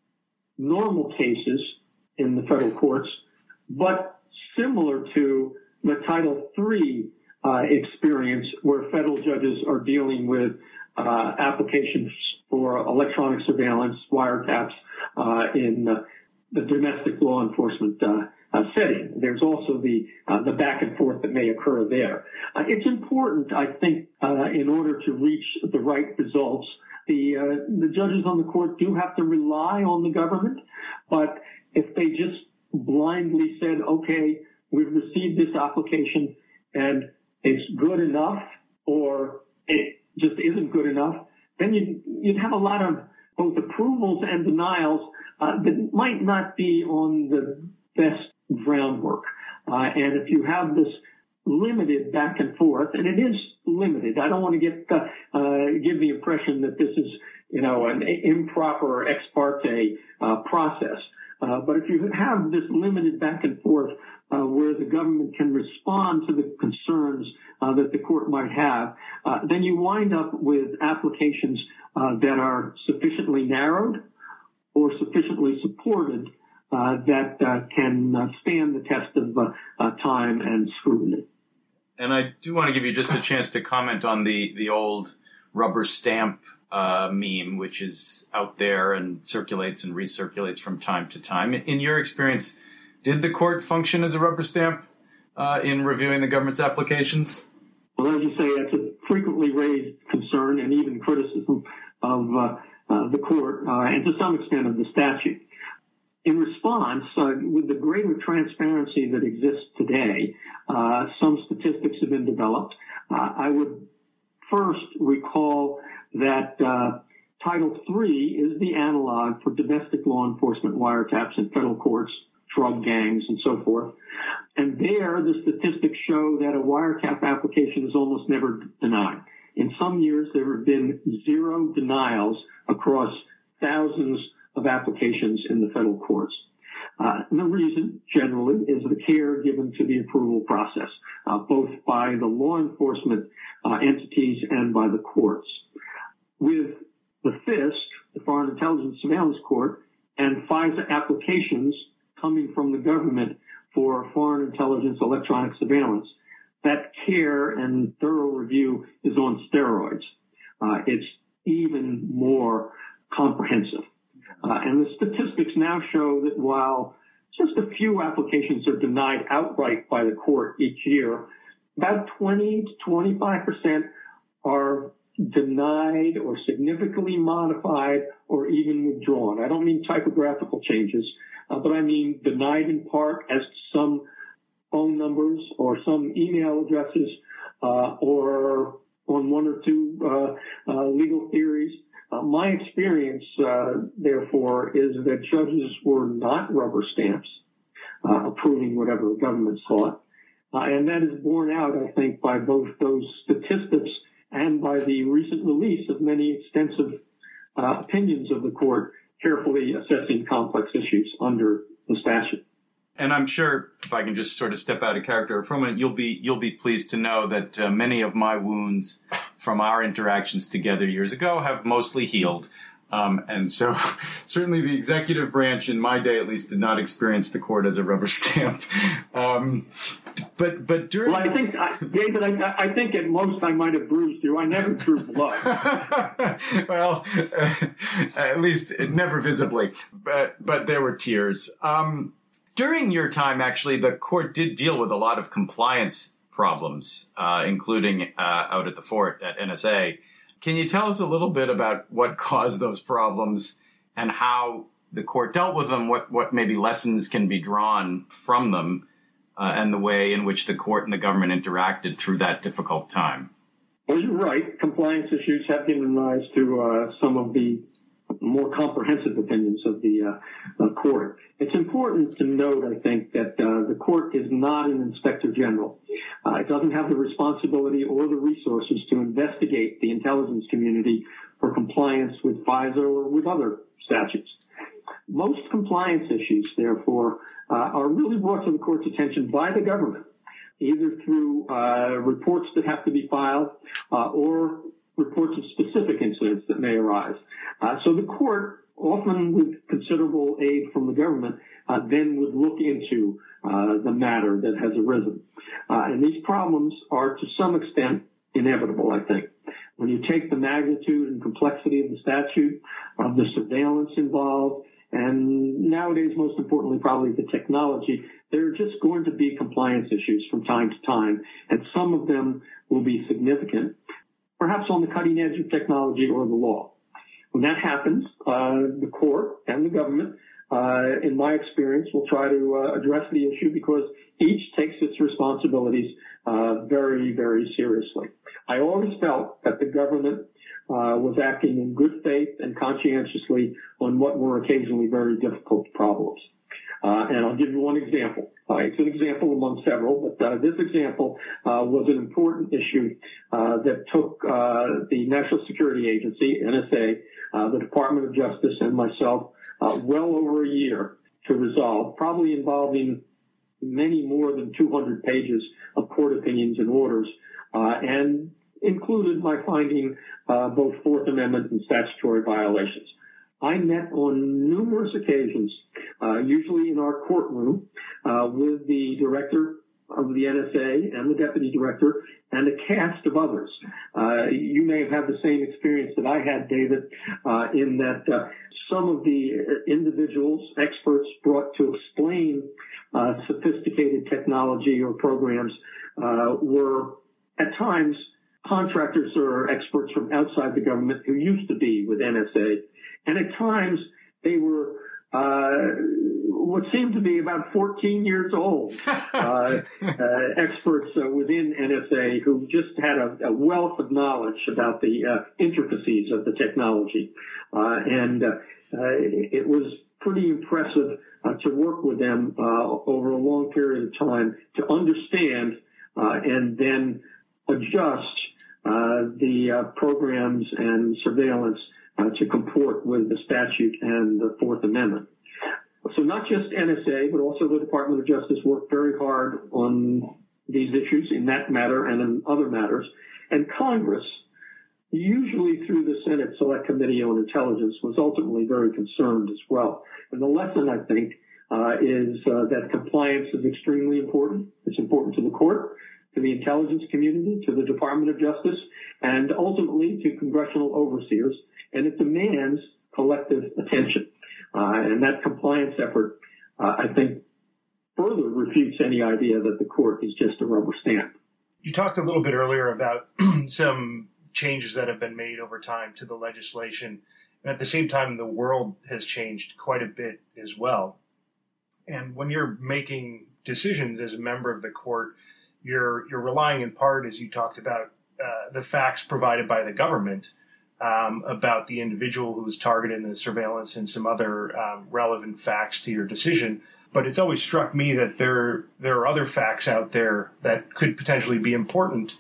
normal cases in the federal courts, but similar to the Title III experience where federal judges are dealing with applications for electronic surveillance, wiretaps in the domestic law enforcement setting. There's also the back and forth that may occur there. It's important, I think, in order to reach the right results, the judges on the court do have to rely on the government, but if they just blindly said, okay, we've received this application and it's good enough, or it just isn't good enough, then you'd have a lot of both approvals and denials that might not be on the best groundwork. And if you have this limited back and forth, and it is limited, I don't want to give the impression that this is, an improper or ex parte process. But if you have this limited back and forth where the government can respond to the concerns that the court might have, then you wind up with applications that are sufficiently narrowed or sufficiently supported that can stand the test of time and scrutiny. And I do want to give you just a chance to comment on the old rubber stamp meme, which is out there and circulates and recirculates from time to time. In your experience, did the court function as a rubber stamp in reviewing the government's applications? Well, as you say, that's a frequently raised concern and even criticism of the court and to some extent of the statute. In response, with the greater transparency that exists today, some statistics have been developed. I would first recall that Title III is the analog for domestic law enforcement wiretaps in federal courts, drug gangs, and so forth. And there, the statistics show that a wiretap application is almost never denied. In some years, there have been 0 denials across thousands of applications in the federal courts. And the reason, generally, is the care given to the approval process, both by the law enforcement entities and by the courts. With the FISC, the Foreign Intelligence Surveillance Court, and FISA applications coming from the government for foreign intelligence electronic surveillance, that care and thorough review is on steroids. It's even more comprehensive. And the statistics now show that while just a few applications are denied outright by the court each year, about 20 to 25% are denied or significantly modified or even withdrawn. I don't mean typographical changes, but I mean denied in part as to some phone numbers or some email addresses or on 1 or 2 legal theories. My experience, therefore, is that judges were not rubber stamps approving whatever the government sought. And that is borne out, I think, by both those statistics and by the recent release of many extensive opinions of the court carefully assessing complex issues under the statute. And I'm sure, if I can just sort of step out of character for a moment, you'll be pleased to know that many of my wounds from our interactions together years ago have mostly healed. And so certainly the executive branch, in my day at least, did not experience the court as a rubber stamp. But during... Well, I think, David, I think at most I might have bruised you. I never drew blood. Well, at least never visibly. But there were tears. During your time, actually, the court did deal with a lot of compliance problems, including out at the fort at NSA. Can you tell us a little bit about what caused those problems and how the court dealt with them, what maybe lessons can be drawn from them, and the way in which the court and the government interacted through that difficult time? Well, you're right. Compliance issues have given rise to some of the more comprehensive opinions of the court. It's important to note, I think, that the court is not an inspector general. It doesn't have the responsibility or the resources to investigate the intelligence community for compliance with FISA or with other statutes. Most compliance issues, therefore, are really brought to the court's attention by the government, either through reports that have to be filed or reports of specific incidents that may arise. So the court, often with considerable aid from the government, then would look into the matter that has arisen. And these problems are to some extent inevitable, I think. When you take the magnitude and complexity of the statute, of the surveillance involved, and nowadays, most importantly, probably the technology, there are just going to be compliance issues from time to time, and some of them will be significant, perhaps on the cutting edge of technology or the law. When that happens, the court and the government, in my experience, will try to address the issue because each takes its responsibilities very, very seriously. I always felt that the government was acting in good faith and conscientiously on what were occasionally very difficult problems. And I'll give you one example. It's an example among several, but this example was an important issue that took the National Security Agency, NSA, the Department of Justice, and myself well over a year to resolve, probably involving many more than 200 pages of court opinions and orders, and included my finding both Fourth Amendment and statutory violations. I met on numerous occasions, usually in our courtroom, with the director of the NSA and the deputy director and a cast of others. You may have had the same experience that I had, David, in that some of the individuals, experts brought to explain sophisticated technology or programs were at times contractors or experts from outside the government who used to be with NSA. And at times they were what seemed to be about 14 years old, experts within NSA who just had a wealth of knowledge about the intricacies of the technology. And it was pretty impressive to work with them over a long period of time to understand and then adjust the programs and surveillance to comport with the statute and the Fourth Amendment. So not just NSA, but also the Department of Justice worked very hard on these issues in that matter and in other matters. And Congress, usually through the Senate Select Committee on Intelligence, was ultimately very concerned as well. And the lesson, I think, is that compliance is extremely important. It's important to the court, to the intelligence community, to the Department of Justice, and ultimately to congressional overseers. And it demands collective attention. And that compliance effort, I think, further refutes any idea that the court is just a rubber stamp. You talked a little bit earlier about some changes that have been made over time to the legislation. And at the same time, the world has changed quite a bit as well. And when you're making decisions as a member of the court, you're relying in part, as you talked about, the facts provided by the government about the individual who was targeted in the surveillance and some other relevant facts to your decision. But it's always struck me that there are other facts out there that could potentially be important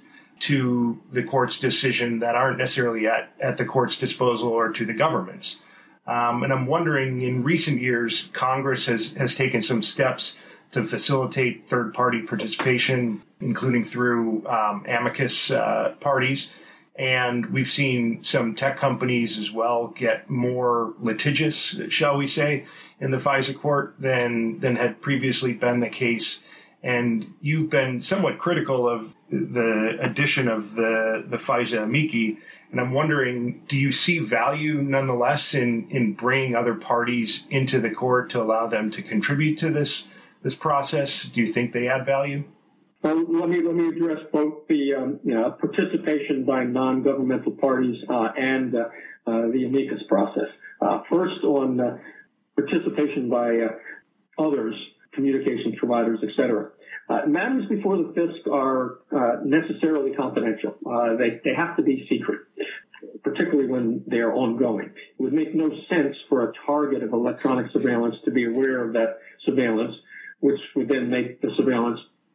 to the court's decision that aren't necessarily at the court's disposal or to the government's. And I'm wondering, in recent years, Congress has taken some steps to facilitate third-party participation, including through amicus parties. And we've seen some tech companies as well get more litigious, shall we say, in the FISA court than had previously been the case. And you've been somewhat critical of the addition of the FISA amici. And I'm wondering, do you see value nonetheless in bringing other parties into the court to allow them to contribute to this process? Do you think they add value? Well, let me address both the participation by non-governmental parties and the amicus process. First, on participation by others, communications providers, etc. Matters before the FISC are necessarily confidential. They have to be secret, particularly when they are ongoing. It would make no sense for a target of electronic surveillance to be aware of that surveillance, which would then make the surveillance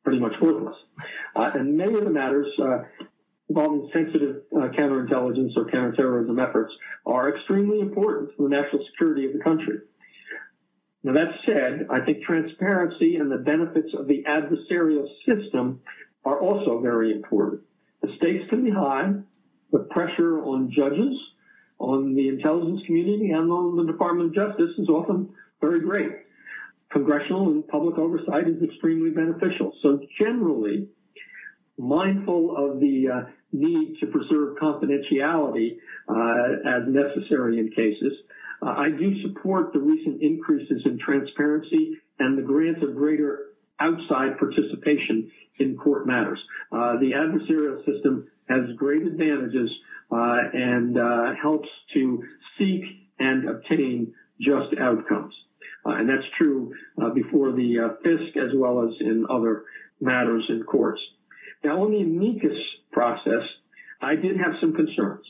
pretty much worthless. And many of the matters involving sensitive counterintelligence or counterterrorism efforts are extremely important to the national security of the country. Now, that said, I think transparency and the benefits of the adversarial system are also very important. The stakes can be high. The pressure on judges, on the intelligence community, and on the Department of Justice is often very great. Congressional and public oversight is extremely beneficial. So generally, mindful of the need to preserve confidentiality as necessary in cases, I do support the recent increases in transparency and the grant of greater outside participation in court matters. The adversarial system has great advantages and helps to seek and obtain just outcomes. And that's true before the FISC as well as in other matters in courts. Now, on the amicus process, I did have some concerns.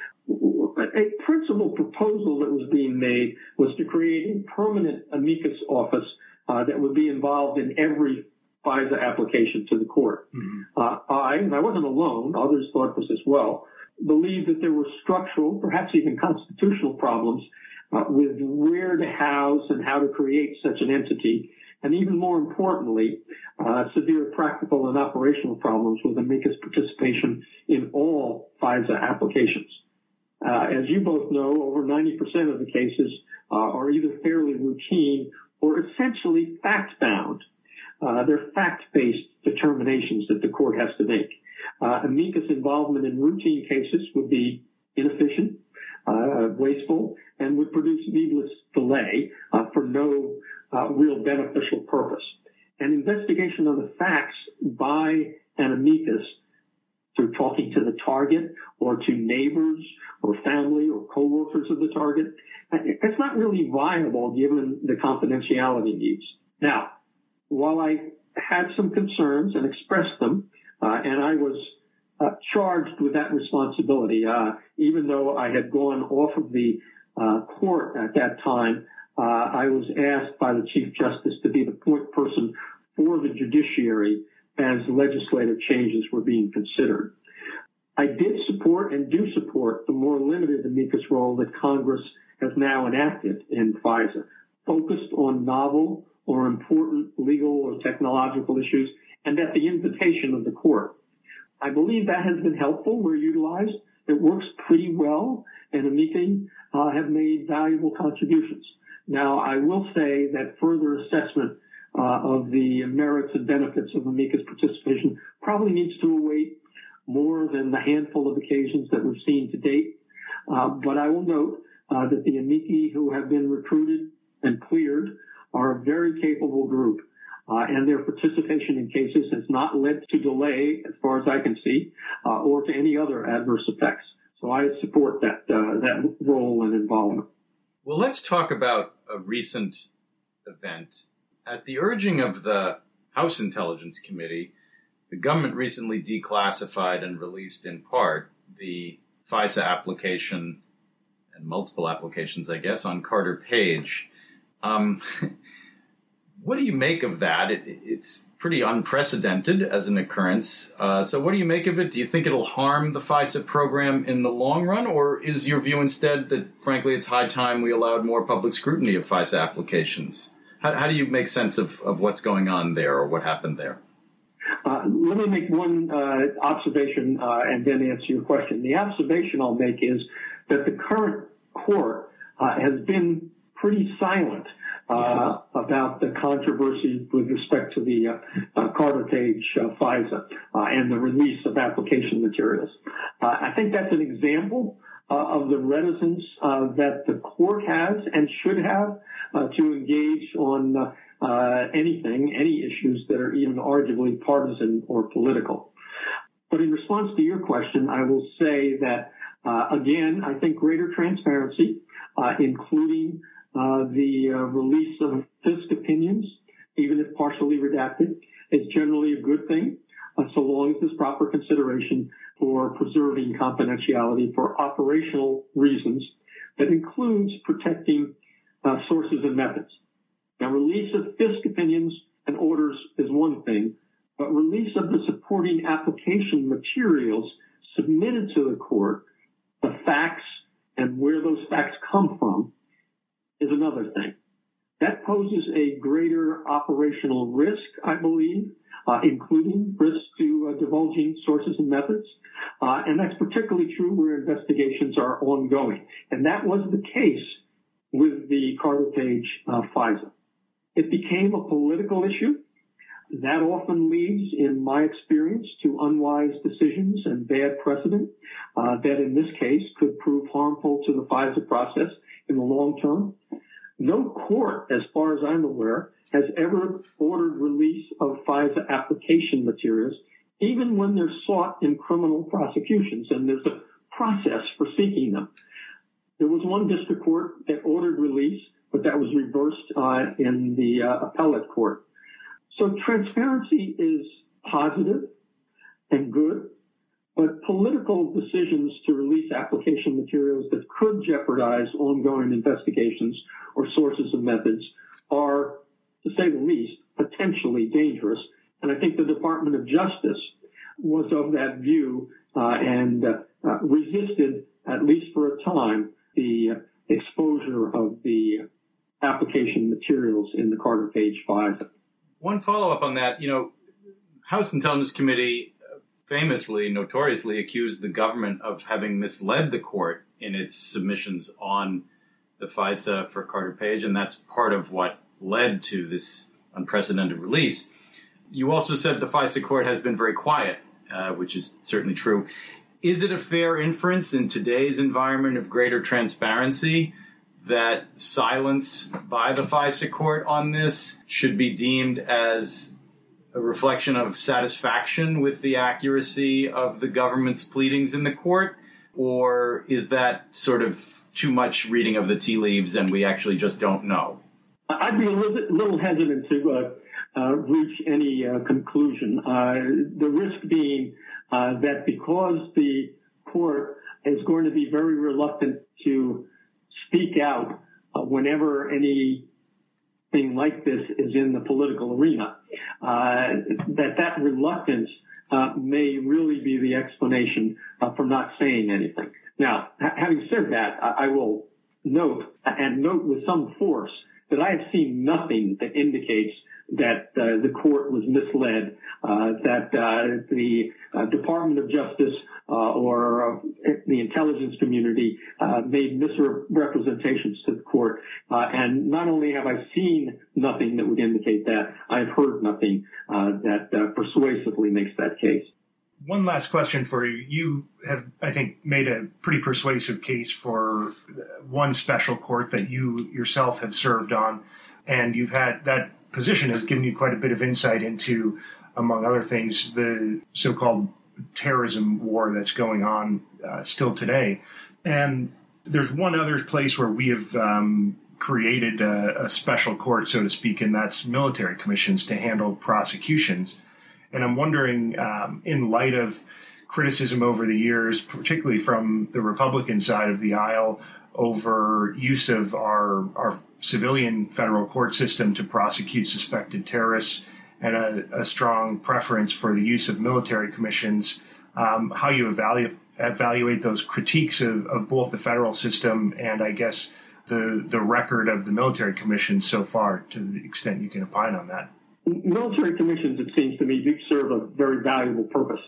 A principal proposal that was being made was to create a permanent amicus office that would be involved in every FISA application to the court. And I wasn't alone, others thought this as well, believed that there were structural, perhaps even constitutional problems with where to house and how to create such an entity, and even more importantly, severe practical and operational problems with amicus participation in all FISA applications. As you both know, over 90% of the cases are either fairly routine or essentially fact-bound. They're fact-based determinations that the court has to make. Amicus involvement in routine cases would be inefficient, wasteful, and would produce needless delay for no real beneficial purpose. An investigation of the facts by an amicus through talking to the target or to neighbors or family or coworkers of the target, it's not really viable given the confidentiality needs. Now, while I had some concerns and expressed them, and I was charged with that responsibility, even though I had gone off of the court at that time, I was asked by the Chief Justice to be the point person for the judiciary as legislative changes were being considered. I did support and do support the more limited amicus role that Congress has now enacted in FISA, focused on novel or important legal or technological issues and at the invitation of the court. I believe that has been helpful where utilized. It works pretty well, and amici have made valuable contributions. Now, I will say that further assessment of the merits and benefits of amicus participation probably needs to await more than the handful of occasions that we've seen to date. But I will note that the amici who have been recruited and cleared are a very capable group, and their participation in cases has not led to delay, as far as I can see, or to any other adverse effects. So I support that role and involvement. Well, let's talk about a recent event. At the urging of the House Intelligence Committee, the government recently declassified and released in part the FISA application and multiple applications, I guess, on Carter Page. What do you make of that? It's pretty unprecedented as an occurrence. So what do you make of it? Do you think it'll harm the FISA program in the long run? Or is your view instead that, frankly, it's high time we allowed more public scrutiny of FISA applications? How do you make sense of what's going on there or what happened there? Let me make one observation and then answer your question. The observation I'll make is that the current court has been pretty silent about the controversy with respect to the Carter Page FISA and the release of application materials. I think that's an example of the reticence that the court has and should have to engage on any issues that are even arguably partisan or political. But in response to your question, I will say that, again, I think greater transparency, including the release of FISC opinions, even if partially redacted, is generally a good thing, so long as there's proper consideration for preserving confidentiality for operational reasons that includes protecting sources and methods. Now, release of FISC opinions and orders is one thing. but release of the supporting application materials submitted to the court, the facts and where those facts come from, is another thing. That poses a greater operational risk, I believe, including risk to divulging sources and methods. And that's particularly true where investigations are ongoing. And that was the case with the Carter Page FISA. It became a political issue. That often leads, in my experience, to unwise decisions and bad precedent that in this case could prove harmful to the FISA process in the long term. No court, as far as I'm aware, has ever ordered release of FISA application materials, even when they're sought in criminal prosecutions, and there's a process for seeking them. There was one district court that ordered release, but that was reversed in the appellate court. So transparency is positive and good, but political decisions to release application materials that could jeopardize ongoing investigations or sources and methods are, to say the least, potentially dangerous. And I think the Department of Justice was of that view and resisted, at least for a time, the exposure of the application materials in the Carter Page FISA. One follow-up on that, House Intelligence Committee famously, notoriously accused the government of having misled the court in its submissions on the FISA for Carter Page, and that's part of what led to this unprecedented release. You also said the FISA court has been very quiet, which is certainly true. Is it a fair inference in today's environment of greater transparency that silence by the FISA court on this should be deemed as a reflection of satisfaction with the accuracy of the government's pleadings in the court? Or is that sort of too much reading of the tea leaves and we actually just don't know? I'd be a little hesitant to reach any conclusion. The risk being that because the court is going to be very reluctant to speak out whenever anything like this is in the political arena, that reluctance may really be the explanation for not saying anything. Now, having said that, I will note with some force that I have seen nothing that indicates that the court was misled, that the Department of Justice or the intelligence community made misrepresentations to the court. And not only have I seen nothing that would indicate that, I've heard nothing that persuasively makes that case. One last question for you. You have, I think, made a pretty persuasive case for one special court that you yourself have served on, and you've had that position has given you quite a bit of insight into, among other things, the so-called terrorism war that's going on still today. And there's one other place where we have created a special court, so to speak, and that's military commissions to handle prosecutions. And I'm wondering, in light of criticism over the years, particularly from the Republican side of the aisle, over use of our civilian federal court system to prosecute suspected terrorists and a strong preference for the use of military commissions, how you evaluate those critiques of both the federal system and, I guess, the record of the military commissions so far, to the extent you can opine on that. Military commissions, it seems to me, do serve a very valuable purpose.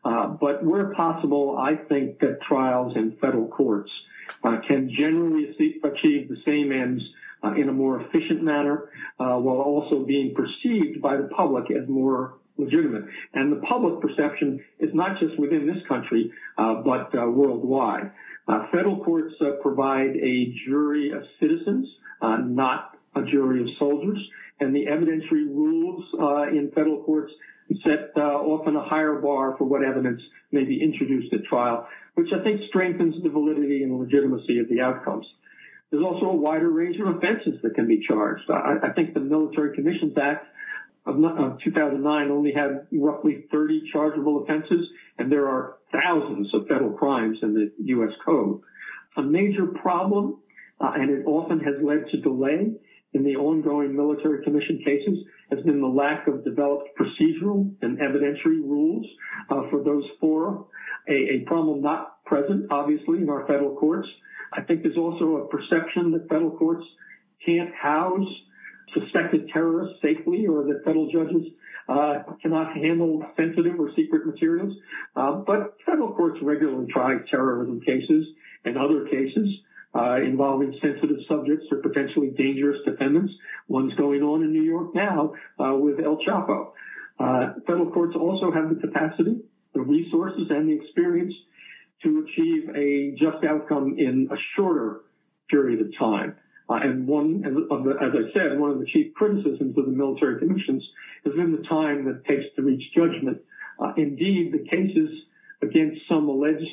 But where possible, I think that trials in federal courts can generally achieve the same ends in a more efficient manner, while also being perceived by the public as more legitimate. And the public perception is not just within this country, but worldwide. Federal courts provide a jury of citizens, not a jury of soldiers. And the evidentiary rules in federal courts set often a higher bar for what evidence may be introduced at trial, which I think strengthens the validity and legitimacy of the outcomes. There's also a wider range of offenses that can be charged. I think the Military Commissions Act of 2009 only had roughly 30 chargeable offenses, and there are thousands of federal crimes in the U.S. Code. A major problem, and it often has led to delay, in the ongoing military commission cases has been the lack of developed procedural and evidentiary rules for those fora, a problem not present, obviously, in our federal courts. I think there's also a perception that federal courts can't house suspected terrorists safely, or that federal judges cannot handle sensitive or secret materials. But federal courts regularly try terrorism cases and other cases involving sensitive subjects or potentially dangerous defendants. One's going on in New York now with El Chapo. Federal courts also have the capacity, the resources, and the experience to achieve a just outcome in a shorter period of time. And as I said, one of the chief criticisms of the military commissions has been the time that it takes to reach judgment. Indeed, the cases against some alleged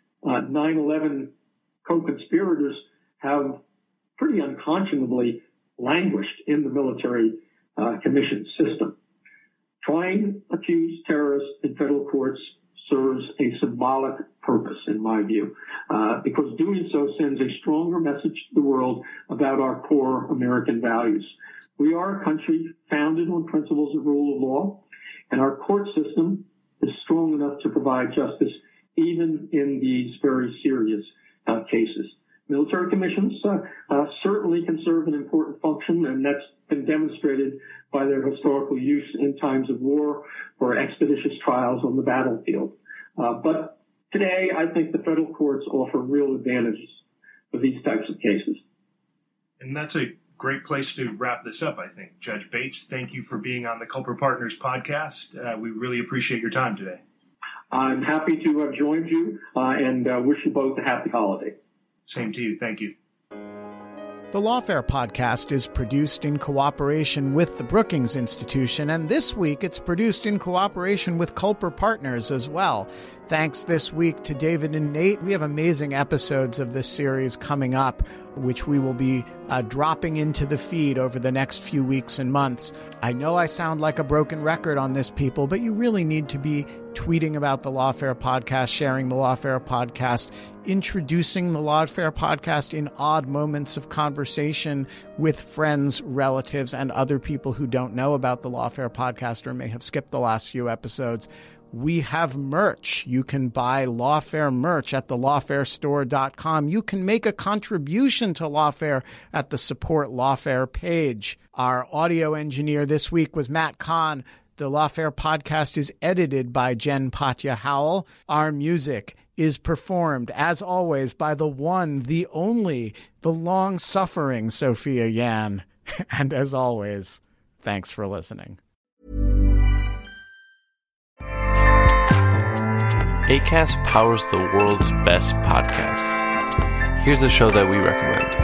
9/11 co-conspirators have pretty unconscionably languished in the military commission system. Trying to accuse terrorists in federal courts serves a symbolic purpose, in my view, because doing so sends a stronger message to the world about our core American values. We are a country founded on principles of rule of law, and our court system is strong enough to provide justice even in these very serious cases. Military commissions certainly can serve an important function, and that's been demonstrated by their historical use in times of war or expeditious trials on the battlefield. But today, I think the federal courts offer real advantages for these types of cases. And that's a great place to wrap this up, I think. Judge Bates, thank you for being on the Culper Partners podcast. We really appreciate your time today. I'm happy to have joined you and wish you both a happy holiday. Same to you. Thank you. The Lawfare podcast is produced in cooperation with the Brookings Institution, and this week it's produced in cooperation with Culper Partners as well. Thanks this week to David and Nate. We have amazing episodes of this series coming up, which we will be dropping into the feed over the next few weeks and months. I know I sound like a broken record on this, people, but you really need to be tweeting about the Lawfare podcast, sharing the Lawfare podcast, introducing the Lawfare podcast in odd moments of conversation with friends, relatives, and other people who don't know about the Lawfare podcast or may have skipped the last few episodes. We have merch. You can buy Lawfare merch at thelawfarestore.com. You can make a contribution to Lawfare at the Support Lawfare page. Our audio engineer this week was Matt Kahn. The Lawfare podcast is edited by Jen Patja Howell. Our music is performed, as always, by the one, the only, the long-suffering Sophia Yan. And as always, thanks for listening. Acast powers the world's best podcasts. Here's a show that we recommend.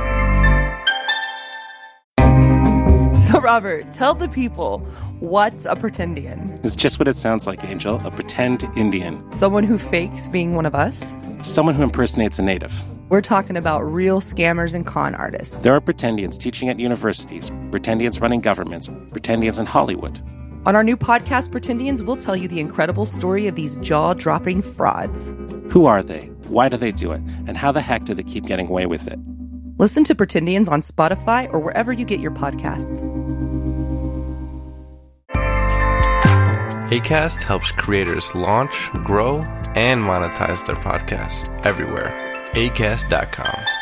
So, Robert, tell the people, what's a pretendian? It's just what it sounds like, Angel. A pretend Indian. Someone who fakes being one of us? Someone who impersonates a native. We're talking about real scammers and con artists. There are pretendians teaching at universities, pretendians running governments, pretendians in Hollywood. On our new podcast, Pretendians, we'll tell you the incredible story of these jaw-dropping frauds. Who are they? Why do they do it? And how the heck do they keep getting away with it? Listen to Pretendians on Spotify or wherever you get your podcasts. Acast helps creators launch, grow, and monetize their podcasts everywhere. Acast.com.